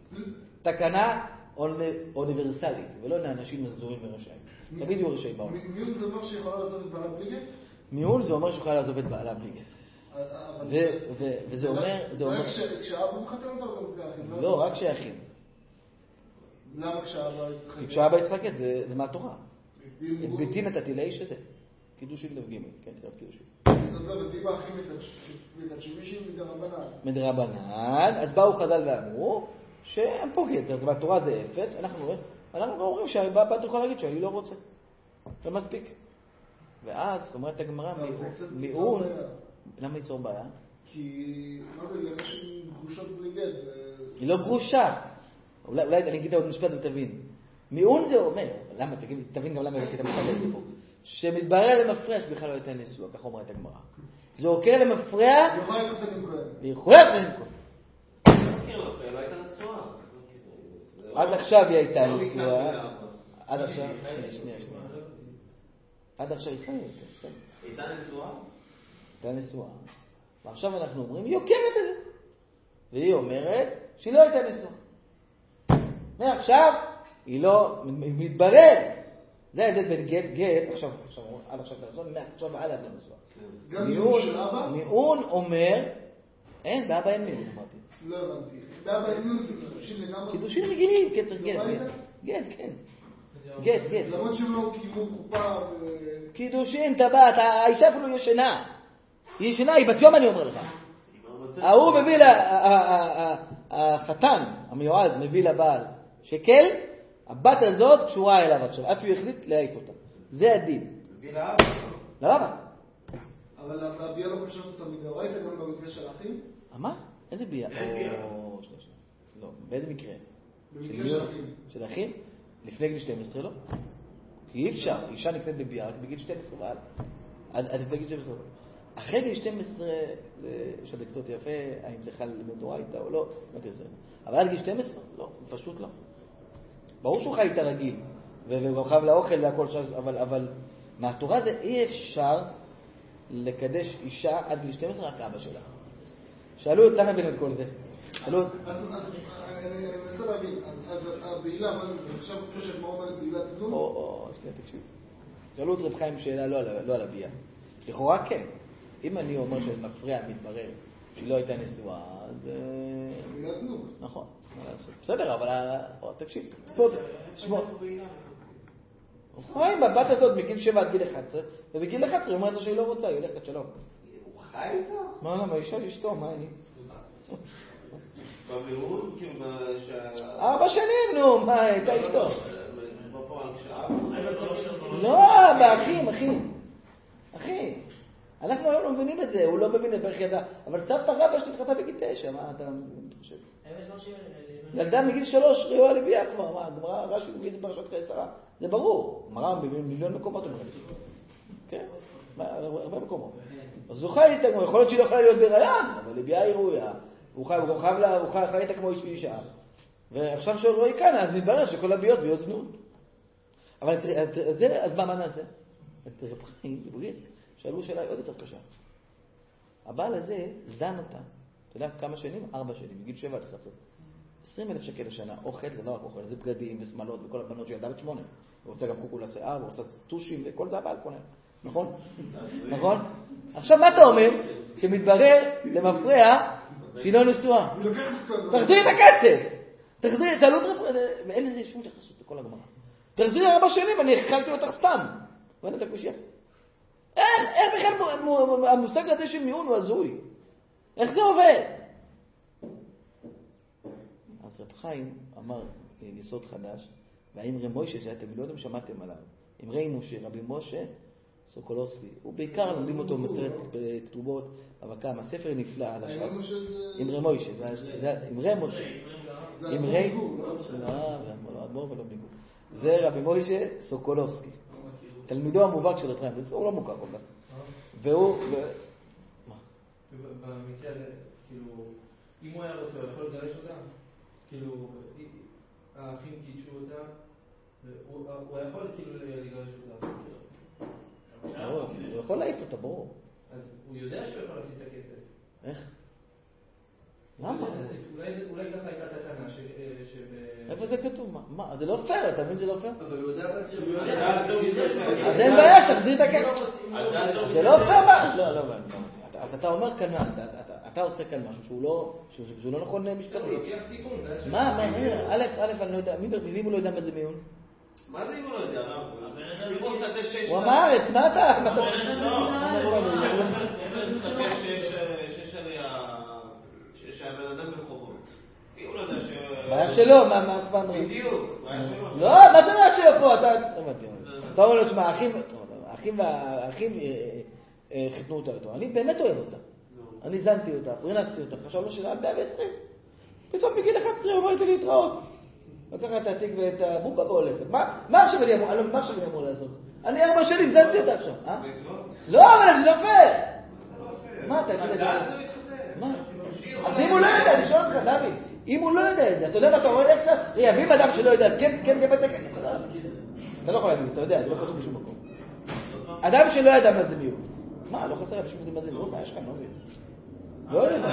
תקנה אוניברסלית, ולא לאנשים נזורים ורשעים. תמיד יהיו רשעים בעולם. מיון זה אומר שיכולה לעזוב את בעלה בלי גט? מיון זה אומר שיכולה לעזוב את בעלה בלי גט. וזה אומר... רק כשאבא מחתן אותה או גם כאחים? לא, רק כשאחים. למה כשאבא יצחק? כי כשאבא יצחק זה מהתורה. את ביתי נתתי לאיש הזה. קידושין דף ג' כן, תראה קידושין. זה בדיבה הכי מתנשמישים מדרבנן. מדרבנן, אז באו חז"ל ואמרו שהם פה גט, אז בתורה זה אפס, אנחנו אומרים שהבת תוכל להגיד שאני לא רוצה. זה מספיק. ואז אומרת הגמרא, מיעון, למה ייצור בעיה? כי, מה זה, לאנשים גרושות בלי גט. היא לא גרושה. אולי אני אגיד עוד משפט ותבין. מיעון זה אומר, למה, תבין גם למה הבאתי את המשפט הזה פה. שמתברר למפרע שבכלל לא הייתה נשואה, כך אומרת הגמרא. זה עוקר למפרע, היא יכולה לקחת את הנקודה. היא יכולה לקחת את הנקודה. לא עוקר למפרע, לא הייתה נשואה. עד עכשיו היא הייתה נשואה. עד עכשיו, שנייה, שנייה, שנייה. עד עכשיו היא חייבת, בסדר. הייתה נשואה? הייתה נשואה. ועכשיו אנחנו אומרים, היא עוקרת את זה. והיא אומרת שהיא לא הייתה נשואה. מעכשיו, היא לא, מתברר. זה ההבדל בין גט, גט, עכשיו, עד עכשיו אתה נשואה, מעכשיו ועד עד נשואה. גם מיעון של אבא? מיעון אומר, אין, באבא אין מיעון, אמרתי. לא הבנתי. באבא אין מיעון זה קידושים לגמרי? קידושים רגילים, קצר גט. גט, כן. גט, גט. למרות שהם לא קיימו חופה ו... קידושים, טבעת, האישה אפילו ישנה. היא ישנה, היא בת יום אני אומר לך. ההוא מביא לה, החתן, המיועד, מביא לבעל שקל, הבת הזאת קשורה אליו עכשיו, עד שהוא החליט להעיף אותה. זה הדין. מביא לאבא? לאבא. אבל הביאה לא קשרת אותה מדאורייתא גם במקרה של האחים? מה? איזה ביאה? אין ביאה. לא, באיזה מקרה? במקרה של האחים. של האחים? לפני גיל שתים עשרה לא? כי אי אפשר, אישה נקנית בביאה רק בגיל שתים עשרה ועל. עד לפני גיל שתים עשרה. אחרי גיל שתים עשרה יש עד קצת יפה, האם זה חל מדאורייתא או לא, לא כזה. אבל עד גיל שתים עשרה? לא, פשוט לא. ברור שהוא חי איתה רגיל, והוא חייב לאוכל והכל, אבל, אבל מהתורה זה אי אפשר לקדש אישה עד גיל שתים עשרה רק אבא שלה. שאלו, למה הבאנו את כל זה? שאלו... אז אני מנסה להבין, אז הבעילה, מה זה? עכשיו חושב מה אומרת בעילת זנות? או, או, שנייה, תקשיב. שאלו את רב חיים שאלה לא על הביאה. לכאורה כן. אם אני אומר שמפריע מתברר שהיא לא הייתה נשואה, אז... בעילת זנות. נכון. בסדר, אבל... תקשיב, פה, תשמע. חיים בבת הזאת מגיל שבע עד גיל אחת עשרה, ובגיל אחת עשרה היא אומרת לו שהיא לא רוצה, היא הולכת שלום. הוא חי איתה? מה, למה? אישה לאשתו, מה היא? בבירור, כאילו, ארבע שנים, נו, מה, הייתה אשתו? בפועל, כשאבא... לא, באחים, אחים. אחים. אנחנו היום לא מבינים את זה, הוא לא מבין את בערך ידע. אבל סבתא רבא שתתחתה בגיל תשע, מה אתה חושב? ילדה מגיל שלוש ראויה לביאה כבר, מה, גמרא, רש"י מביא את זה פרשת חיי שרה. זה ברור, גמרא במיליון מקומות אומרת. כן, הרבה מקומות. אז הוא חי איתה, יכול להיות שהיא לא יכולה להיות בהיריון, אבל לביאה היא ראויה. הוא חי איתה כמו איש ואישה. ועכשיו שהוא רואי כאן, אז מתברר שכל הביאות ביאות זנות. אבל אז מה נעשה? את רב חיים בבריסק שאלו שאלה עוד יותר קשה. הבעל הזה זן אותה. אתה יודע כמה שנים? ארבע שנים. בגיל שבע אתה חסר. עשרים אלף שקל לשנה. אוכל, זה לא רק אוכל. זה בגדים ושמלות וכל הבנות שילדה בת שמונה. הוא רוצה גם קוקו לשיער, הוא רוצה טושים וכל זה הבעל קונה. נכון? נכון? עכשיו מה אתה אומר? שמתברר למפרע שהיא לא נשואה. תחזיר את הכסף! תחזיר, שאלו את רב... ואין לזה שום התייחסות בכל הגמרא. תחזיר ארבע שנים, אני החלתי אותך סתם. ואין את הקושיה. איך, איך בכלל המושג הזה של מיעון הוא הזוי? איך זה עובד? חיים אמר יסוד חדש, והאמרי מוישה, שאתם לא יודעים שמעתם עליו, אמרי משה, רבי משה סוקולובסקי, הוא בעיקר לומדים אותו מסרט כתובות, אבל כמה, הספר נפלא עד עכשיו. אמרי מוישה, אמרי משה, אמרי, לא אדמו"ר ולא מיגור. זה רבי מוישה סוקולובסקי, תלמידו המובהק של רבי, הוא לא מוכר כל כך. והוא, מה? במקרה הזה, כאילו, אם הוא היה רוצה, הוא יכול לגרש אותה? כאילו, האחים קידשו אותה, הוא יכול כאילו לגרש אותה. הוא יכול להעיף אותה, ברור. אז הוא יודע שהוא יכול להוציא את הכסף. איך? למה? אולי ככה הייתה תקנה ש... איפה זה כתוב? מה? זה לא פייר, אתה מבין שזה לא פייר? אבל הוא יודע שהוא יודע... אז אין בעיה, תחזיר את הכסף. זה לא פייר מה? לא, לא, לא. אתה אומר כאן, אתה עושה כאן משהו שהוא לא נכון משפטי. הוא לוקח סיכון. מה? א', א', אני לא יודע, מי הוא לא יודע מה זה מיון? מה זה אם הוא לא יודע? הוא אמר, את מה אתה? שהבן אדם בחובות. אם הוא לא יודע ש... בעיה שלו, מה כבר... בדיוק, בעיה שלו. לא, מה זה בעיה שלו פה? אתה אומר לו, שמע, האחים חיתנו אותה איתו. אני באמת אוהב אותה. אני זנתי אותה, פרנסתי אותה, חשבנו שלה עד מאה ועשרים. פתאום בגיל אחת עשרה אמרתי להתראות. לקחת את התיק ואת הבובה והולכת. מה עכשיו אני אמור, מה עכשיו אני אמור לעשות? אני ארבע שנים, זנתי אותה עכשיו. לא, אבל זה לא פייר. מה, אתה תגיד את זה? מה? אז אם הוא לא יודע, אני שואל אותך, דוד, אם הוא לא יודע את זה, אתה יודע מה אתה אומר לי עכשיו? יביב אדם שלא יודע, כן, כן, כן, כן, אתה לא יכול להגיד, אתה יודע, זה לא חשוב בשום מקום. אדם שלא ידע מה זה מיעוט. מה, לא חסר בשום מה זה מיעוט? מה יש כאן, לא מבין. לא יודע.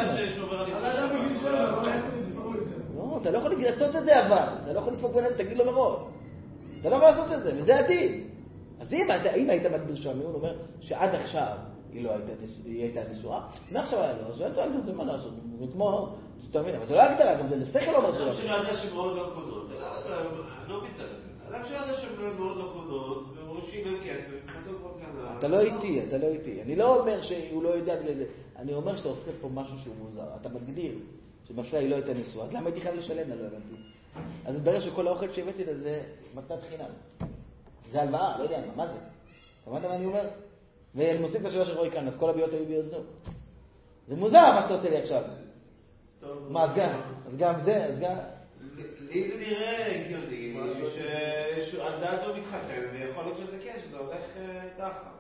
לא, אתה לא יכול לעשות את זה אבל. אתה לא יכול לדפוק ביניהם, תגיד לו מראש. אתה לא יכול לעשות את זה, וזה עתיד. אז אם היית מדביר שהמיעוט אומר שעד עכשיו היא לא הייתה נשואה, מעכשיו היה לו, אז אין טוען זה מה לעשות. זה כמו, אתה מבין, אבל זה לא הגדרה, גם זה לשכל אומר שלא. אדם שלא ידע שמאוד לא קודות, אני לא מתאר. אדם שלא ידע שמאוד לא קודות, והוא שילם כסף, וחתו כבר כזה. אתה לא איתי, אתה לא איתי. אני לא אומר שהוא לא יודע בגלל זה. אני אומר שאתה עושה פה משהו שהוא מוזר. אתה מגדיר שמפלה היא לא הייתה נשואה. אז למה הייתי חייב לשלם לה? לא הבנתי. אז מתברר שכל האוכל שהבאתי לה זה מתנת חינם. זה הלוואה, לא יודע מה, מה זה? שמעת מה אני אומר? ואני מוסיף את השאלה של רועי כאן, אז כל הביות היו באוזנו. זה מוזר מה שאתה עושה לי עכשיו. מה, אז גם, אז גם זה, אז גם... לי זה נראה הגיוני, שעל דעת הוא מתחתן, ויכול להיות שזה כן, שזה הולך ככה.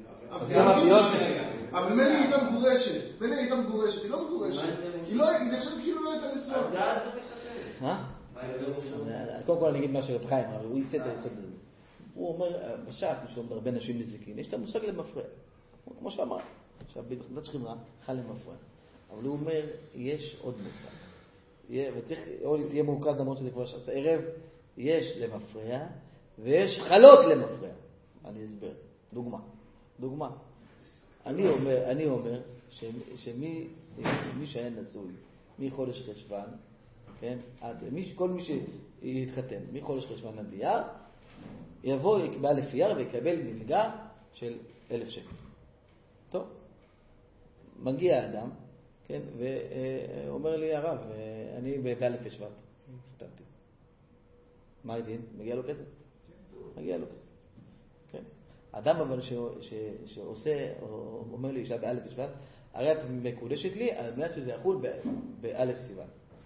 אבל מני הייתה מגורשת, מני הייתה מגורשת, היא לא מגורשת. היא נחשבת כאילו לא הייתה נשואה. על דעת הוא מתחתן. מה? קודם כל אני אגיד מה שרב חיים, אבל הוא ייסד את זה. הוא אומר, בשעת, משום הרבה נשים נזיקין, יש את המושג למפרע. כמו שאמר, שבחדת שכימרה, חל למפרע. אבל הוא אומר, יש עוד מושג. וצריך, יהיה מורכב למרות שזה כבר שעת הערב, יש למפרע, ויש חלות למפרע. אני אסבר. דוגמה. דוגמה. אני אומר, אני אומר, שמי, מי שהיה נשוי, מחודש חשבן, כן? עד, כל מי שיתחתן, מחודש חשבן עד אייר, יבוא, יקבע לפי אייר ויקבל מלגה של אלף שקל. טוב. מגיע האדם, כן? ואומר לי הרב, אני באלף שבט. חתנתי. מה הדין? מגיע לו כסף? מגיע לו כסף. כן? האדם אבל שעושה, או אומר לי אישה באלף שבט, הרי את מקודשת לי על מנת שזה יחול באלף סיוון.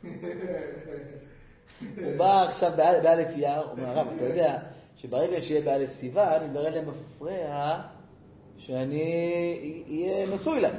הוא בא עכשיו באלף אייר, הוא אומר הרב, אתה יודע שברגע שיהיה באלף סיוון, אני מראה להם מפרע שאני אהיה נשוי להם.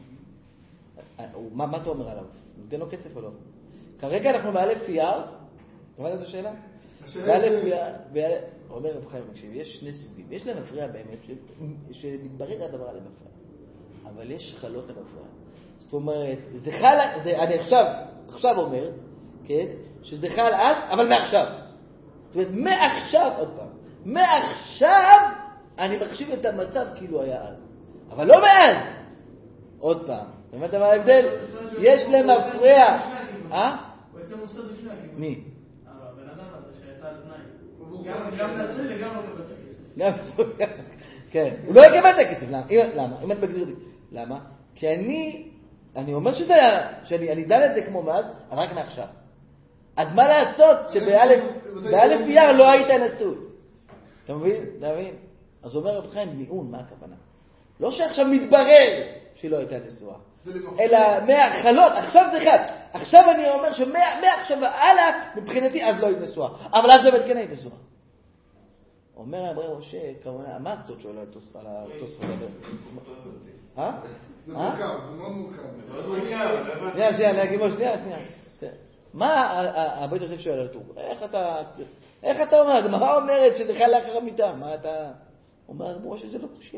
מה אתה אומר עליו? נותן לו כסף או לא? כרגע אנחנו באלף אייר, תראה את השאלה? באלף אייר, אומר רב חיים מקשיב, יש שני סוגים. יש להם מפרע באמת, שמתברר הדבר על המפרע. אבל יש חלות למפרע. זאת אומרת, זה חל, אני עכשיו, עכשיו אומר, כן, שזה חל אז, אבל מעכשיו. זאת אומרת, מעכשיו, עוד פעם, מעכשיו אני מחשיב את המצב כאילו היה אז. אבל לא מאז. עוד פעם. באמת מה ההבדל? יש להם מפרע. אה? הוא יצא מוסד בשני הכיוון. מי? הבן אדם הזה שיצא על תנאי. גם נעשה וגם לא יקבל את הכסף. גם נעשה. כן. הוא לא יקבל את הכסף. למה? אם את מגדיר לי. למה? כי אני, אני אומר שזה היה, שאני דן את זה כמו מאז, אבל רק מעכשיו. אז מה לעשות שבאלף אייר לא היית נשוי? אתה מבין? אתה מבין? אז אומר רב חיים, מיעון, מה הכוונה? לא שעכשיו מתברר שהיא לא הייתה נשואה, אלא מהחלות, עכשיו זה חד. עכשיו אני אומר שמעכשיו והלאה, מבחינתי אז לא היית נשואה. אבל אז באמת כן היית נשואה. אומר אמרי משה, כמובן, מה קצת שואל על התוספות הזה? אה? זה מורכב, זה מאוד מורכב. מאוד מורכב. שנייה, שנייה, אני אגיד לו, שנייה, שנייה. מה הבית יוסף שואל על טור? איך אתה, איך אתה אומר? הגמרא אומרת שזה חל לאחר המיטה. מה אתה אומר? משה, זה לא קושייה.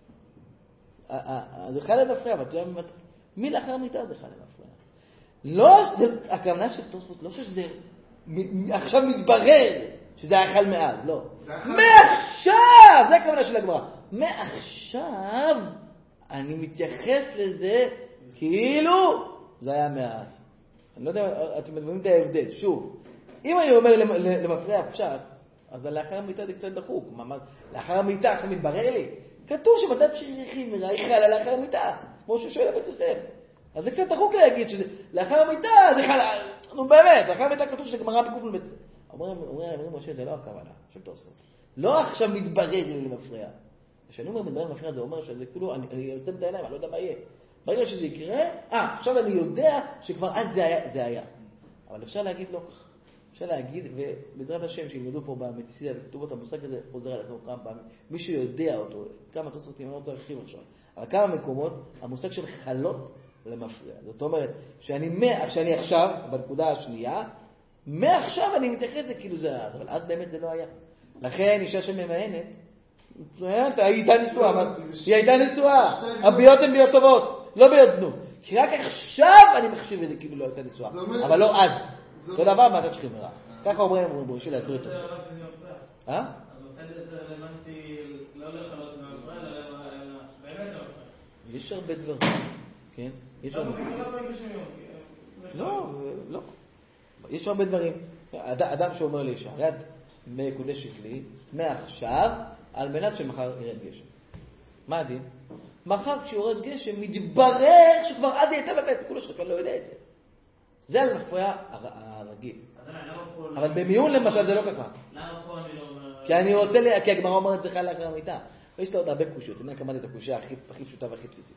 זה חל למפרע, ואתה יודע, מי לאחר המיטה זה חל למפרע? לא, הכוונה של תוספות, לא שזה עכשיו מתברר שזה היה חל מאז, לא. מעכשיו, זה הכוונה של הגמרא. מעכשיו אני מתייחס לזה כאילו זה היה מאז. אני לא יודע, אתם מבינים את ההבדל. שוב, אם אני אומר למפרע פשט, אז לאחר המיטה זה קצת דחוק. לאחר המיטה, עכשיו מתברר לי, כתוב שמדד שריחים מראה חלה לאחר המיטה, כמו שהוא שואל לבית יוסף. אז זה קצת דחוק להגיד שזה לאחר המיטה זה חלה, נו באמת, לאחר המיטה כתוב שזה גמרא בקופל בית. אומרים, אומרים, משה, זה לא הכוונה של תוספות. לא עכשיו מתברר לי למפרע. כשאני אומר מתברר למפרע, זה אומר שזה כאילו, אני יוצא את העיניים, אני לא יודע מה יהיה. ברגע שזה יקרה, אה, עכשיו אני יודע שכבר אז זה היה, זה היה. אבל אפשר להגיד לא כך. אפשר להגיד, ובעזרת השם שילמדו פה במציאה וכתובות, המושג הזה חוזר על עצמו כמה פעמים. מישהו יודע אותו, כמה תוספות, אני לא רוצה להרחיב עכשיו. אבל כמה מקומות, המושג של חלות למפרע. זאת אומרת, שאני, שאני עכשיו, בנקודה השנייה, מעכשיו אני מתייחס לזה כאילו זה היה, אבל אז באמת זה לא היה. לכן אישה שממאנת, היא הייתה נשואה, היא הייתה נשואה, הביות הן ביות טובות, לא ביות זנות. כי רק עכשיו אני מחשיב את זה כאילו לא הייתה נשואה, אבל לא אז. זה דבר מעטת שכימרה. ככה אומרים, אומרים, בראשי להסביר את זה. אה? אז נותן לזה רלוונטי לא לחלות מהמפרע, אלא באמת למפרע. יש הרבה דברים, כן? יש הרבה דברים. לא, לא. יש הרבה דברים. אדם שאומר לי שהיד מקודשת לי מעכשיו על מנת שמחר ירד גשם. מה הדין? מחר כשיורד גשם מתברר שכבר אז היא הייתה בבית, כולו שכבר לא יודע את זה. זה על מפרע הרגיל. אבל במיון למשל זה לא ככה. למה פה אני לא אומר? כי אני רוצה, כי הגמרא אומרת זה חל לאחר המיטה. ויש לה עוד הרבה קושיות. הנה כמובן את הקושיה הכי פשוטה והכי בסיסית.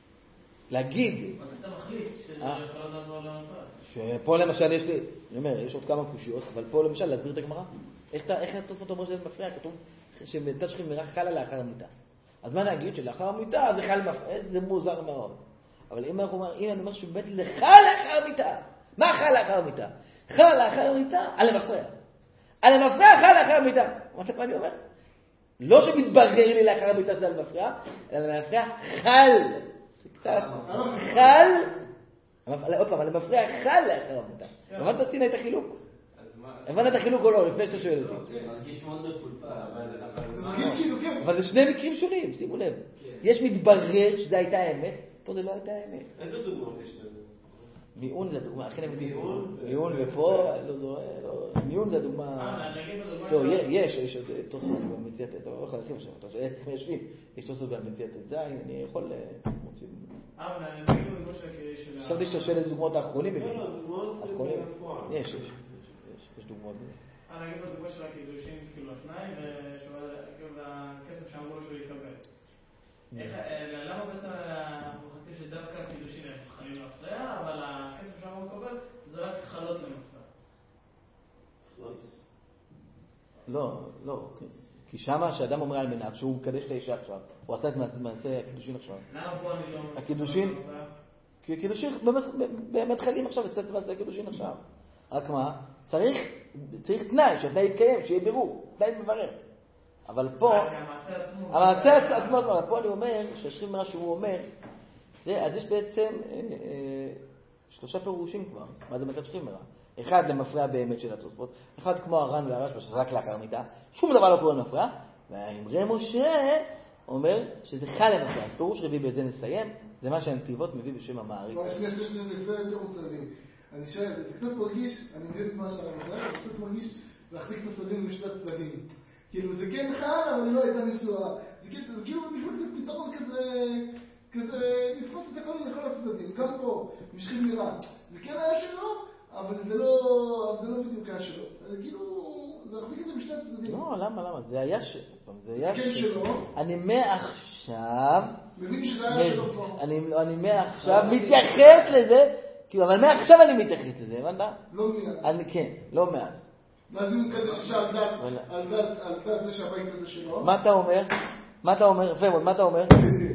להגיד... אז אתה מחליט שזה יכול לבוא על המפרע. שפה למשל יש לי, אני אומר, יש עוד כמה קושיות, אבל פה למשל להסביר את הגמרא. איך התוספות אומר שזה מפרע? כתוב שמתת שכימרה חלה לאחר המיטה. אז מה נגיד שלאחר המיטה זה חל מפרע? זה מוזר מאוד. אבל אם אני אומר שבאמת זה חל לאחר המיטה, מה חל לאחר המיטה? חל לאחר המיטה על המפרע. על המפרע חל לאחר המיטה. מה אני אומר? לא שמתברר לי לאחר המיטה זה על המפרע, אלא על המפרע חל. קצת חל, עוד פעם, על המפרע חל לאחר המיטה. הבנת צינה את החילוק? הבנת את החילוק או לא? לפני שאתה שואל אותי. זה מרגיש מאוד מפולפל, אבל... אבל זה שני מקרים שונים, שימו לב. יש מתברר שזה הייתה האמת, פה זה לא הייתה האמת. איזה דוגמאות יש לזה? מיעון זה דוגמה, אחרי נביא מיעון ופה, מיעון זה דוגמה... לא, יש, יש תוספות במציאת, אתה לא יכול להשים עכשיו, אתה יושבים, יש תוספות במציאת את זה, אני יכול מוציא... אבל אני אגיד לו של... חשבתי שאתה שואל את דוגמאות האחרונים, לא, לא, דוגמאות זה בפועל. יש, יש, יש דוגמאות. אני אגיד לו דוגמה של הקידושים, כאילו התנאי, והכסף שאמרו לו שהוא יקבל. למה בעצם אנחנו חושבים שדווקא הקידושים הם חלים למפרע, אבל הכסף שאמרו לקבל זה רק חלות למפרע? לא, לא, כי שמה שאדם אומר על מנת שהוא מקדש את האישה עכשיו, הוא עשה את מעשה הקידושין עכשיו. למה פה אני לא... הקידושין, כי הקידושין באמת חלים עכשיו, את מעשה הקידושין עכשיו. רק מה? צריך, צריך תנאי, שהתנאי יתקיים, שיהיה בירור, תנאי מברר. אבל פה, המעשה עצמו, אבל פה אני אומר, שהשכיב מה שהוא אומר, זה, אז יש בעצם אה, אה, שלושה פירושים כבר, מה זה מתת שכיב מרע. אחד למפרע באמת של התוספות, אחד כמו הר"ן והרשב"א, שזה רק לאחר מיטה, שום דבר לא קורה למפרע, והאמרי משה אומר שזה חל למפרע. אז פירוש רביעי בזה נסיים, זה מה שהנתיבות מביא בשם המעריך. שנייה, שנייה, שנייה, לפני אני רוצה להבין. אני שואל, זה קצת מרגיש, אני מבין את מה שאני אומר, זה קצת מרגיש להחזיק את הסבים משני הצדדים. כאילו זה כן חל, אבל היא לא הייתה נשואה. זה כאילו בשביל זה פתרון כזה, כזה, לתפוס את הכל לכל הצדדים. גם פה, משכיב מרע. זה כן היה שלו, אבל זה לא, זה לא בדיוק היה שלו. זה כאילו, זה החזיק את זה בשני הצדדים. לא, למה, למה? זה היה שלו. זה היה כן שלו. אני מעכשיו... מבין שזה היה שלו כבר. אני מעכשיו מתייחס לזה, אבל מעכשיו אני מתייחס לזה, הבנת? לא מיד. אני כן, לא מאז. ואז הוא מקדש שעל דעת זה שהבית הזה שלו. מה אתה אומר? מה אתה אומר? יפה מאוד, מה אתה אומר?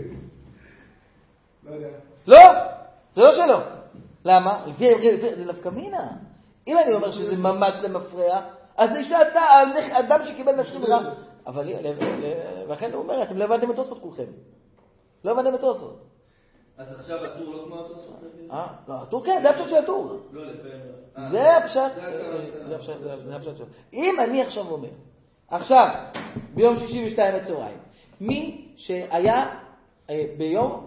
לא יודע. לא! זה לא שלו. למה? זה נפקא מינה. אם אני אומר שזה ממש למפרע, אז זה שאתה, אדם שקיבל משכים לך. אבל, לכן הוא אומר, אתם לא הבנתם את תוספות כולכם. לא הבנתם את תוספות. אז עכשיו הטור לא כמו התוספות? אה, לא, הטור כן, זה הפשט של הטור. לא, לפעמים. זה הפשט, זה הפשט שלו. אם אני עכשיו אומר, עכשיו, ביום שישי ושתיים בצהריים, מי שהיה ביום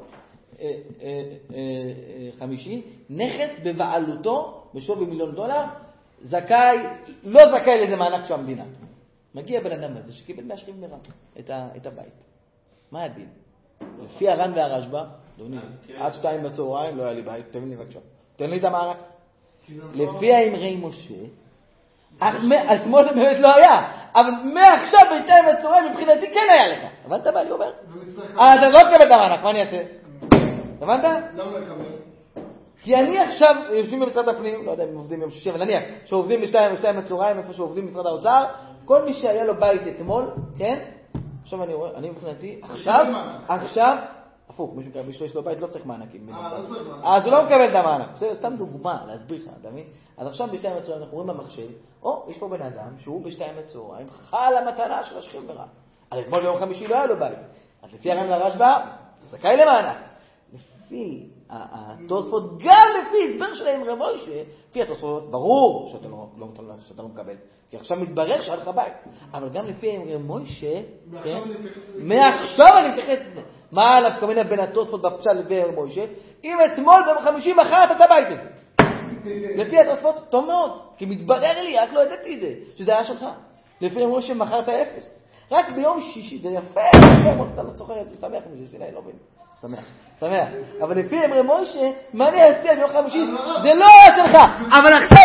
חמישי, נכס בבעלותו, בשווי מיליון דולר, זכאי, לא זכאי לזה מענק של המדינה. מגיע בן אדם הזה שקיבל מהשכיב מרע את הבית. מה הדין? לפי הר"ן והרשב"א, אדוני, עד שתיים בצהריים לא היה לי בית, תן לי בבקשה. תן לי את המענק. לפי האמרי משה, אתמול זה באמת לא היה, אבל מעכשיו בשתיים בצהריים מבחינתי כן היה לך. הבנת מה אני אומר? אז אני לא תקבל את המענק, מה אני אעשה? הבנת? למה לקבל? כי אני עכשיו, יושבים במשרד הפנים, לא יודע אם עובדים יום שישי, אבל נניח, שעובדים בשתיים בשתיים בצהריים, איפה שעובדים במשרד האוצר, כל מי שהיה לו בית אתמול, כן? עכשיו אני רואה, אני מבחינתי, עכשיו, עכשיו, הפוך, מי שיש לו בית לא צריך מענקים. אז הוא לא מקבל את המענק. זה סתם דוגמה, להסביר לך, אתה מבין? אז עכשיו בשתיים בצהריים אנחנו רואים במחשב, או, יש פה בן אדם שהוא בשתיים בצהריים, חל המתנה של השכיב מרע. אז אתמול ביום חמישי לא היה לו בית. אז לפי הר"ן והרשב"א, זכאי למענק. לפי התוספות, גם לפי הסבר שלהם רב מוישה, לפי התוספות, ברור שאתה לא, לא, שאתה לא מקבל. כי עכשיו מתברר שהיה לך בית. אבל גם לפי רב מוישה, מעכשיו אני מתייחס לזה. מה עליו כמובן בין התוספות בפשט לפי רב מוישה? אם אתמול ביום חמישי מכרת את הבית הזה. לפי התוספות, טוב מאוד. כי מתברר לי, רק לא ידעתי את זה, שזה היה שלך. לפי רב מוישה מכרת אפס. רק ביום שישי, זה יפה. אתה לא צוחר, אתה שמח מזה, סיני, לא בין. שמח, שמח. אבל לפי אמרי מוישה, מה אני אעשה ביום חמישי? זה לא היה שלך. אבל עכשיו